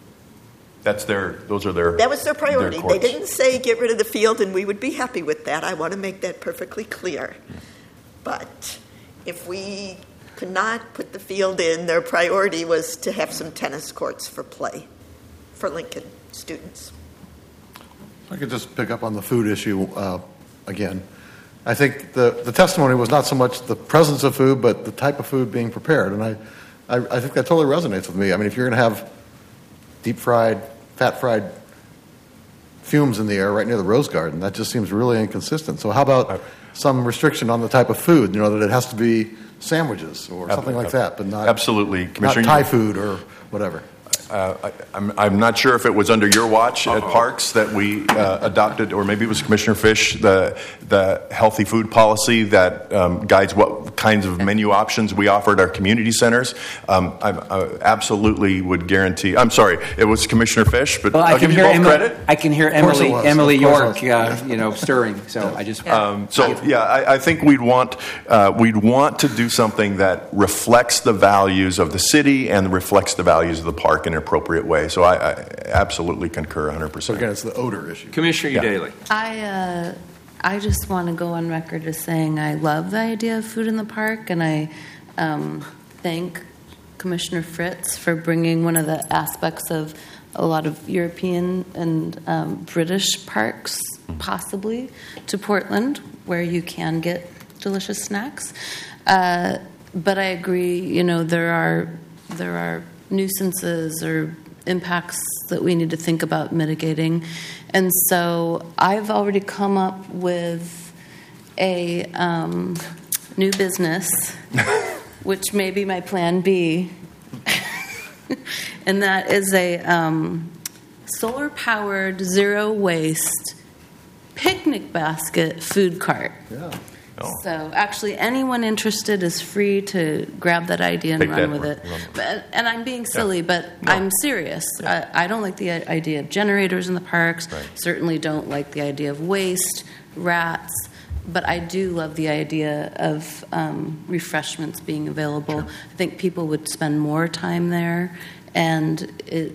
That's their. Those are their. That was their priority. Their they didn't say get rid of the field, and we would be happy with that. I want to make that perfectly clear. But if we could not put the field in, their priority was to have some tennis courts for play for Lincoln students. I could just pick up on the food issue uh, again. I think the, the testimony was not so much the presence of food, but the type of food being prepared. And I, I, I think that totally resonates with me. I mean, if you're going to have deep-fried, fat-fried fumes in the air right near the Rose Garden, that just seems really inconsistent. So how about some restriction on the type of food, you know, that it has to be sandwiches or something like that, but not absolutely, Commissioner. Not Thai food or whatever. Uh, I, I'm, I'm not sure if it was under your watch at Parks that we uh, adopted, or maybe it was Commissioner Fish, the the healthy food policy that um, guides what kinds of menu options we offer at our community centers. Um, I, I absolutely would guarantee. I'm sorry, it was Commissioner Fish, but well, I I'll can give you hear both Emily, credit. I can hear Emily Emily York, uh, you know, stirring. So I just um, so yeah, I, I think we'd want uh, we'd want to do something that reflects the values of the city and reflects the values of the park in an appropriate way. So I, I absolutely concur one hundred percent. So again, it's the odor issue. Commissioner Yeah. Daly. I uh, I just want to go on record as saying I love the idea of food in the park, and I um, thank Commissioner Fritz for bringing one of the aspects of a lot of European and um, British parks, possibly, to Portland, where you can get delicious snacks. Uh, but I agree, you know, there are there are nuisances or impacts that we need to think about mitigating. And so I've already come up with a um, new business, which may be my plan B, and that is a um, solar-powered, zero-waste picnic basket food cart. Yeah. Oh. So actually, anyone interested is free to grab that idea and Take run that with one. it. Run with it. But, and I'm being silly, Yeah. but No. I'm serious. I, I don't like the i- idea of generators in the parks. Right. Certainly don't like the idea of waste, rats. But I do love the idea of um, refreshments being available. Sure. I think people would spend more time there, and it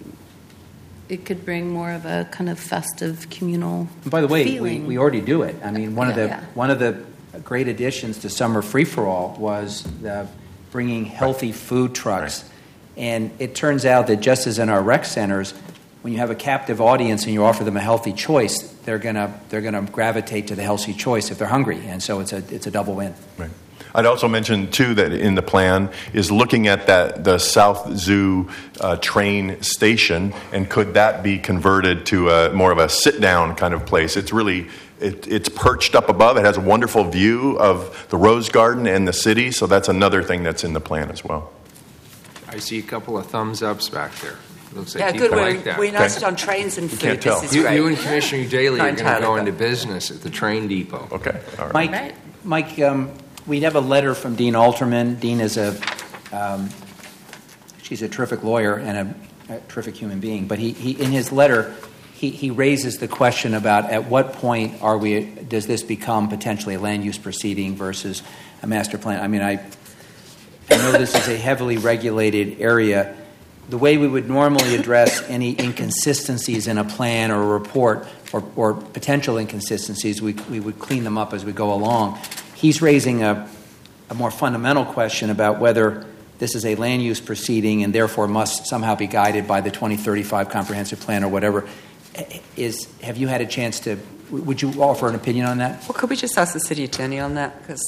it could bring more of a kind of festive communal By the way, we, feeling. we already do it. I mean, one of Yeah, the yeah. one of the great additions to Summer Free for All was the bringing healthy food trucks, and it turns out that just as in our rec centers, when you have a captive audience and you offer them a healthy choice, they're gonna they're gonna gravitate to the healthy choice if they're hungry, and so it's a it's a double win. Right. I'd also mention, too, that in the plan is looking at that the South Zoo uh, train station, and could that be converted to a more of a sit-down kind of place? It's really, it, it's perched up above. It has a wonderful view of the Rose Garden and the city, so that's another thing that's in the plan as well. I see a couple of thumbs ups back there. Looks like Yeah, people good. We're, like that. we're nice on trains and food. can't This tell. is You, great. you and Commissioner Daly Not are going to entirely, go but- into business at the train depot. Okay, all right. Mike, Right. Mike, um, we have a letter from Dean Alterman. Dean is a um, she's a terrific lawyer and a, a terrific human being. But he, he in his letter, he, he raises the question about at what point are we does this become potentially a land use proceeding versus a master plan? I mean, I I know this is a heavily regulated area. The way we would normally address any inconsistencies in a plan or a report or, or potential inconsistencies, we, we would clean them up as we go along. He's raising a, a more fundamental question about whether this is a land use proceeding and therefore must somehow be guided by the twenty thirty-five comprehensive plan or whatever. Is, have you had a chance to, would you offer an opinion on that? Well, could we just ask the city attorney on that? Because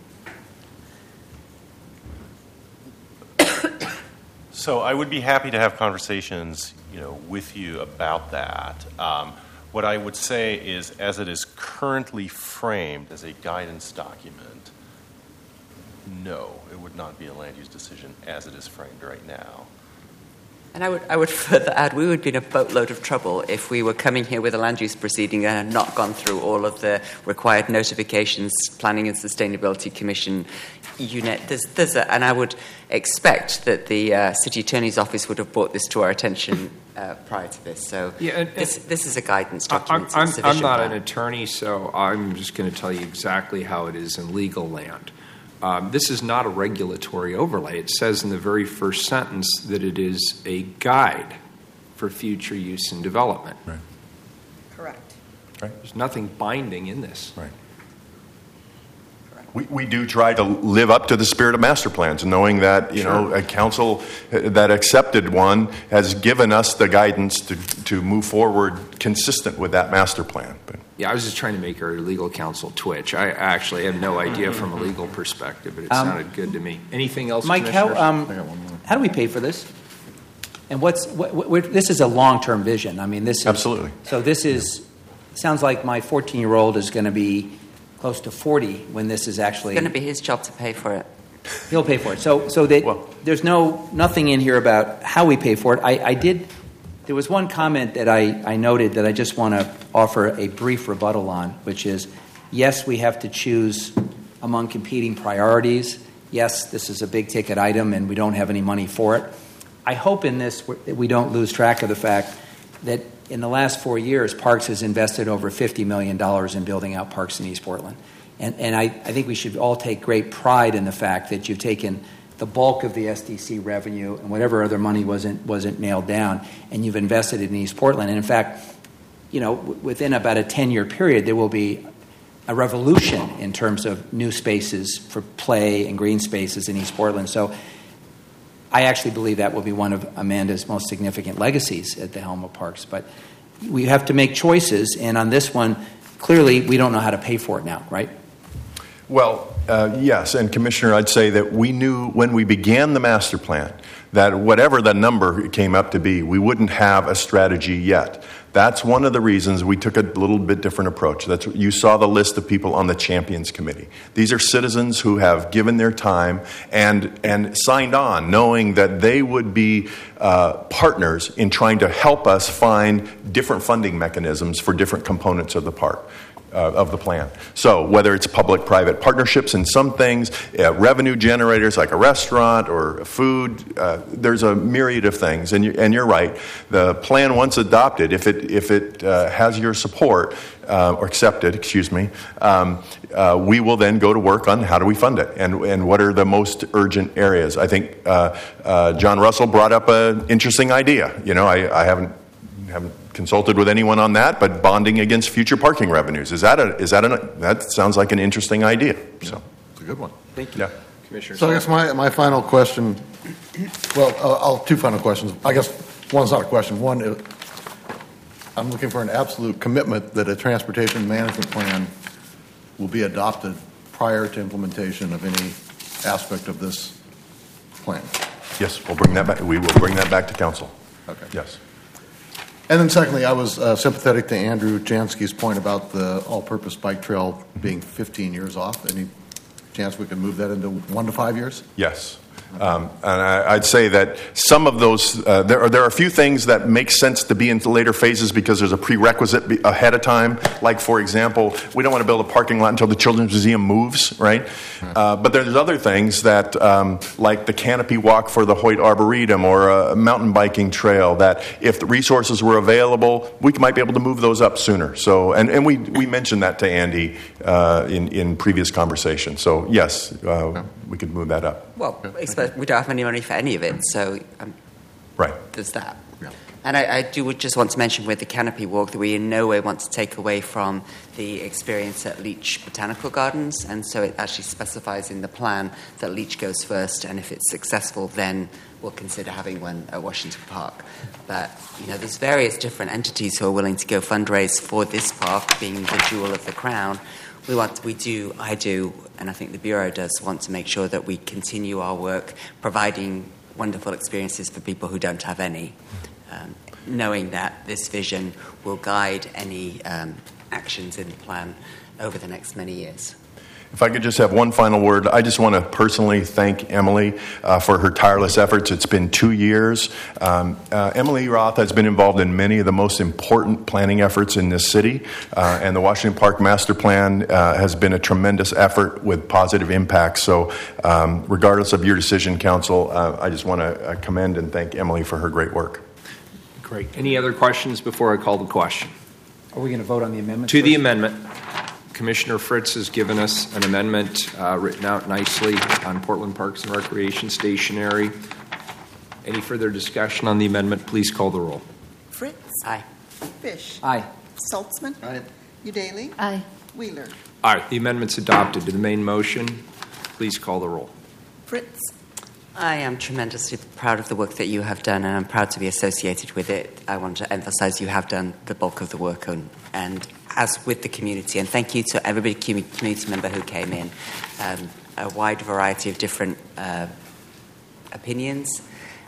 So I would be happy to have conversations, you know, with you about that. Um, what I would say is, as it is currently framed as a guidance document, no, it would not be a land use decision as it is framed right now. And I would, I would further add, we would be in a boatload of trouble if we were coming here with a land use proceeding and had not gone through all of the required notifications, Planning and Sustainability Commission unit. There's, there's a, and I would expect that the uh, City Attorney's Office would have brought this to our attention uh, prior to this. So Yeah, and- this, this is a guidance I- document. I'm, it's I'm, I'm sufficient not for an that. attorney, so I'm just going to tell you exactly how it is in legal land. Um, this is not a regulatory overlay. It says in the very first sentence that it is a guide for future use and development. Right. Correct. Right. There's nothing binding in this. Right. We, we do try to live up to the spirit of master plans, knowing that, you know, a council that accepted one has given us the guidance to, to move forward consistent with that master plan. But Yeah, I was just trying to make our legal counsel twitch. I actually have no idea from a legal perspective, but it Um, sounded good to me. Anything else, Mike, how, Commissioners? um, how do we pay for this? And what's what, what, this is a long-term vision. I mean, this is, Absolutely. So this is sounds like my fourteen-year-old is going to be close to forty when this is actually It's going to be his job to pay for it. He'll pay for it. So, so that Well- there's no nothing in here about how we pay for it. I, I did. There was one comment that I, I noted that I just want to offer a brief rebuttal on, which is, yes, we have to choose among competing priorities. Yes, this is a big ticket item, and we don't have any money for it. I hope in this that we don't lose track of the fact that in the last four years, Parks has invested over fifty million dollars in building out parks in East Portland. And, and I, I think we should all take great pride in the fact that you've taken the bulk of the S D C revenue and whatever other money wasn't wasn't nailed down, and you've invested it in East Portland. And in fact, you know, w- within about a ten-year period, there will be a revolution in terms of new spaces for play and green spaces in East Portland. So I actually believe that will be one of Amanda's most significant legacies at the helm of Parks. But we have to make choices, and on this one, clearly we don't know how to pay for it now, right? Well, uh, yes, and Commissioner, I'd say that we knew when we began the master plan that whatever the number came up to be, we wouldn't have a strategy yet. That's one of the reasons we took a little bit different approach. That's you saw the list of people on the Champions Committee. These are citizens who have given their time and and signed on, knowing that they would be uh, partners in trying to help us find different funding mechanisms for different components of the park. Uh, of the plan. So whether it's public-private partnerships in some things, uh, revenue generators like a restaurant or food, uh, there's a myriad of things. And, you, and you're right. The plan, once adopted, if it if it uh, has your support uh, or accepted, excuse me, um, uh, we will then go to work on how do we fund it and and what are the most urgent areas. I think uh, uh, John Russell brought up an interesting idea. You know, I, I haven't haven't. consulted with anyone on that, but bonding against future parking revenues. Is that a, is that an, that sounds like an interesting idea. So it's a good one. Thank you. Yeah. Commissioner. So I guess my, my final question, well, uh, I'll two final questions. I guess one's not a question. One, is, I'm looking for an absolute commitment that a transportation management plan will be adopted prior to implementation of any aspect of this plan. Yes, we'll bring that back. We will bring that back to council. Okay. Yes. And then secondly, I was uh, sympathetic to Andrew Jansky's point about the all-purpose bike trail being fifteen years off. Any chance we can move that into one to five years? Yes. Um, and I, I'd say that some of those, uh, there, are, there are a few things that make sense to be in later phases because there's a prerequisite be ahead of time. Like, for example, we don't want to build a parking lot until the Children's Museum moves, right? Uh, but there's other things that, um, like the canopy walk for the Hoyt Arboretum or a mountain biking trail, that if the resources were available, we might be able to move those up sooner. So, and, and we, we mentioned that to Andy uh, in, in previous conversations. So, yes, uh, we could move that up. Well, expect, we don't have any money for any of it, so um, right. there's that. Yeah. And I, I do just want to mention with the canopy walk that we in no way want to take away from the experience at Leach Botanical Gardens, and so it actually specifies in the plan that Leach goes first, and if it's successful, then we'll consider having one at Washington Park. But, you know, there's various different entities who are willing to go fundraise for this park, being the jewel of the crown. We want, we do, I do, and I think the Bureau does want to make sure that we continue our work providing wonderful experiences for people who don't have any, um, knowing that this vision will guide any um, actions in the plan over the next many years. If I could just have one final word, I just want to personally thank Emily uh, for her tireless efforts. It's been two years. Um, uh, Emily Roth has been involved in many of the most important planning efforts in this city, uh, and the Washington Park Master Plan uh, has been a tremendous effort with positive impacts. So um, regardless of your decision, Council, uh, I just want to uh, commend and thank Emily for her great work. Great. Any other questions before I call the question? Are we going to vote on the amendment? To first? the amendment. Commissioner Fritz has given us an amendment uh, written out nicely on Portland Parks and Recreation stationery. Any further discussion on the amendment? Please call the roll. Fritz. Aye. Fish. Aye. Saltzman. Aye. Udaley. Aye. Wheeler. All right, the amendment's adopted. To the main motion, please call the roll. Fritz. I am tremendously proud of the work that you have done, and I'm proud to be associated with it. I want to emphasize you have done the bulk of the work, on, and as with the community. And thank you to every community member who came in. Um, a wide variety of different uh, opinions.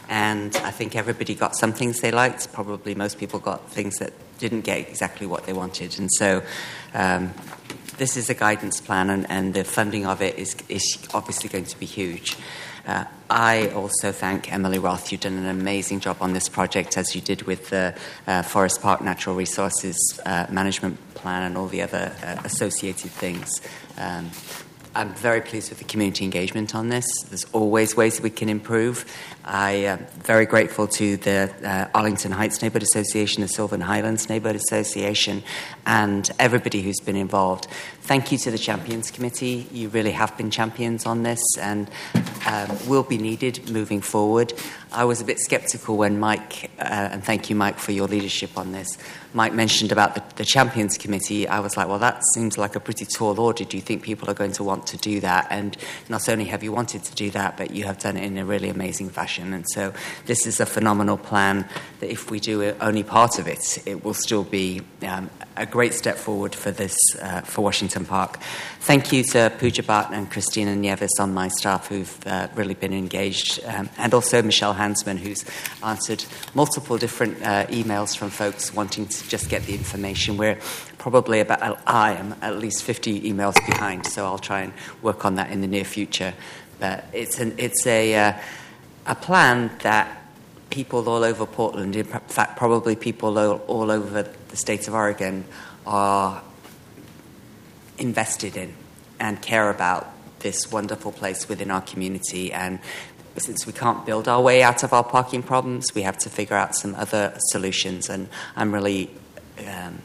and I think everybody got some things they liked. Probably most people got things that didn't get exactly what they wanted. And so um, this is a guidance plan, and, and the funding of it is, is obviously going to be huge. Uh, I also thank Emily Roth. You've done an amazing job on this project, as you did with the uh, Forest Park Natural Resources uh, Management Plan and all the other uh, associated things. Um, I'm very pleased with the community engagement on this. There's always ways that we can improve. I am very grateful to the uh, Arlington Heights Neighborhood Association, the Sylvan Highlands Neighborhood Association, and everybody who's been involved. Thank you to the Champions Committee. You really have been champions on this, and um, will be needed moving forward. I was a bit skeptical when Mike, uh, and thank you, Mike, for your leadership on this. Mike mentioned about the, the Champions Committee. I was like, well, that seems like a pretty tall order. Do you think people are going to want to do that? And not only have you wanted to do that, but you have done it in a really amazing fashion. And so this is a phenomenal plan that if we do only part of it, it will still be um, a great step forward for this, uh, for Washington Park. Thank you to Pooja Bhatt and Christina Nieves on my staff who've uh, really been engaged, um, and also Michelle Hansman, who's answered multiple different uh, emails from folks wanting to just get the information. We're probably about, I am at least fifty emails behind, so I'll try and work on that in the near future. But it's an, it's a uh, a plan that people all over Portland, in fact, probably people all, all over the state of Oregon, are invested in and care about this wonderful place within our community. And since we can't build our way out of our parking problems, we have to figure out some other solutions. And I'm really um,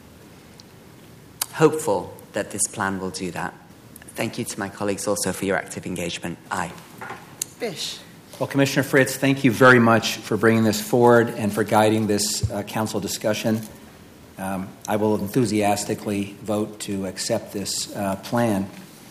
hopeful that this plan will do that. Thank you to my colleagues also for your active engagement. Aye. Fish. Well, Commissioner Fritz, thank you very much for bringing this forward and for guiding this uh, council discussion. Um, I will enthusiastically vote to accept this uh, plan.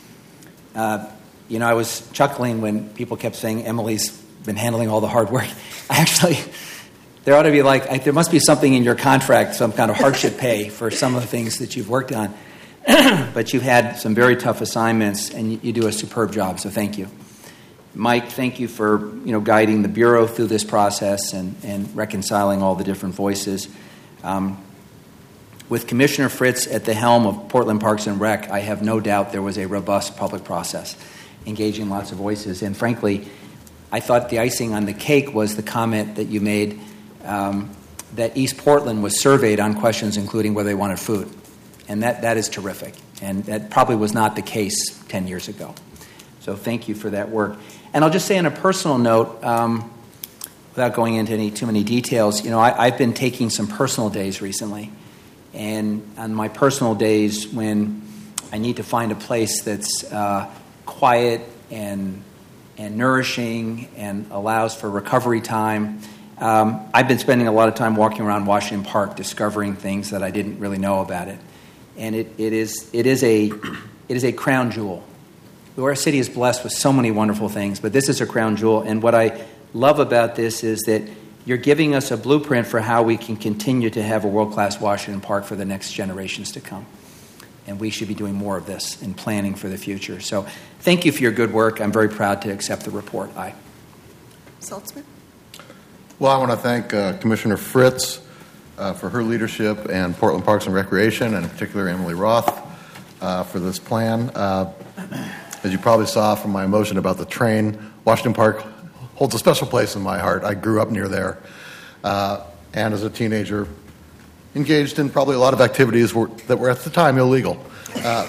Uh, you know, I was chuckling when people kept saying Emily's been handling all the hard work. I actually, there ought to be like, I, there must be something in your contract, some kind of hardship pay for some of the things that you've worked on. But you've had some very tough assignments, and you, you do a superb job, so thank you. Mike, thank you for you know guiding the Bureau through this process and, and reconciling all the different voices. Um, with Commissioner Fritz at the helm of Portland Parks and Rec, I have no doubt there was a robust public process, engaging lots of voices. And frankly, I thought the icing on the cake was the comment that you made um, that East Portland was surveyed on questions including whether they wanted food. And that, that is terrific. And that probably was not the case ten years ago. So thank you for that work. And I'll just say on a personal note, um, without going into any too many details, you know, I, I've been taking some personal days recently. And on my personal days when I need to find a place that's uh, quiet and and nourishing and allows for recovery time, um, I've been spending a lot of time walking around Washington Park discovering things that I didn't really know about it. And it, it is it is a it is a crown jewel. Our city is blessed with so many wonderful things, but this is a crown jewel. And what I love about this is that you're giving us a blueprint for how we can continue to have a world-class Washington Park for the next generations to come. And we should be doing more of this in planning for the future. So thank you for your good work. I'm very proud to accept the report. Aye. Saltzman? Well, I want to thank uh, Commissioner Fritz uh, for her leadership and Portland Parks and Recreation, and in particular Emily Roth uh, for this plan. Uh, As you probably saw from my emotion about the train, Washington Park holds a special place in my heart. I grew up near there. Uh, and as a teenager, engaged in probably a lot of activities were, that were at the time illegal. Uh,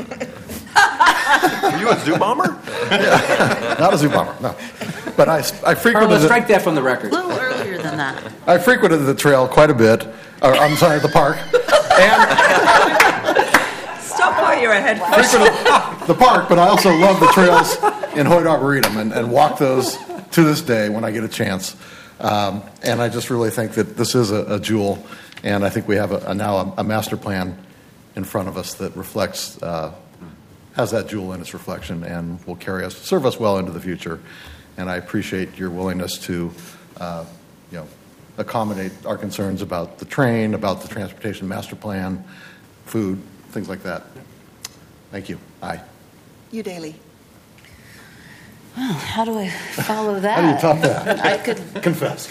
Were you a zoo bomber? Yeah, not a zoo bomber, no. But I, I frequented... Carla, strike that from the record. A little earlier than that. I frequented the trail quite a bit. Or, I'm sorry, the park. And... Stop while you're ahead. the park, but I also love the trails in Hoyt Arboretum and, and walk those to this day when I get a chance. Um, and I just really think that this is a, a jewel, and I think we have a, a now a, a master plan in front of us that reflects, uh, has that jewel in its reflection, and will carry us, serve us well into the future. And I appreciate your willingness to, uh, you know, accommodate our concerns about the train, about the transportation master plan, food, things like that. Thank you. Aye. You, Daly. Well, how do I follow that? How do you top that? I could Confess.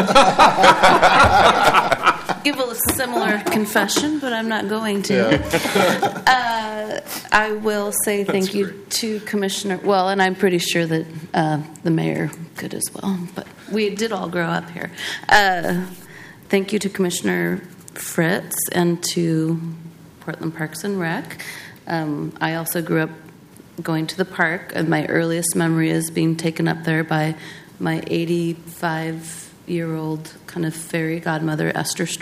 give a similar confession, but I'm not going to. Uh, I will say thank That's you great. to Commissioner, well, and I'm pretty sure that uh, the mayor could as well, but we did all grow up here. Uh, thank you to Commissioner Fritz and to Portland Parks and Rec. Um, I also grew up going to the park, and my earliest memory is being taken up there by my eighty-five-year-old kind of fairy godmother, Esther Str-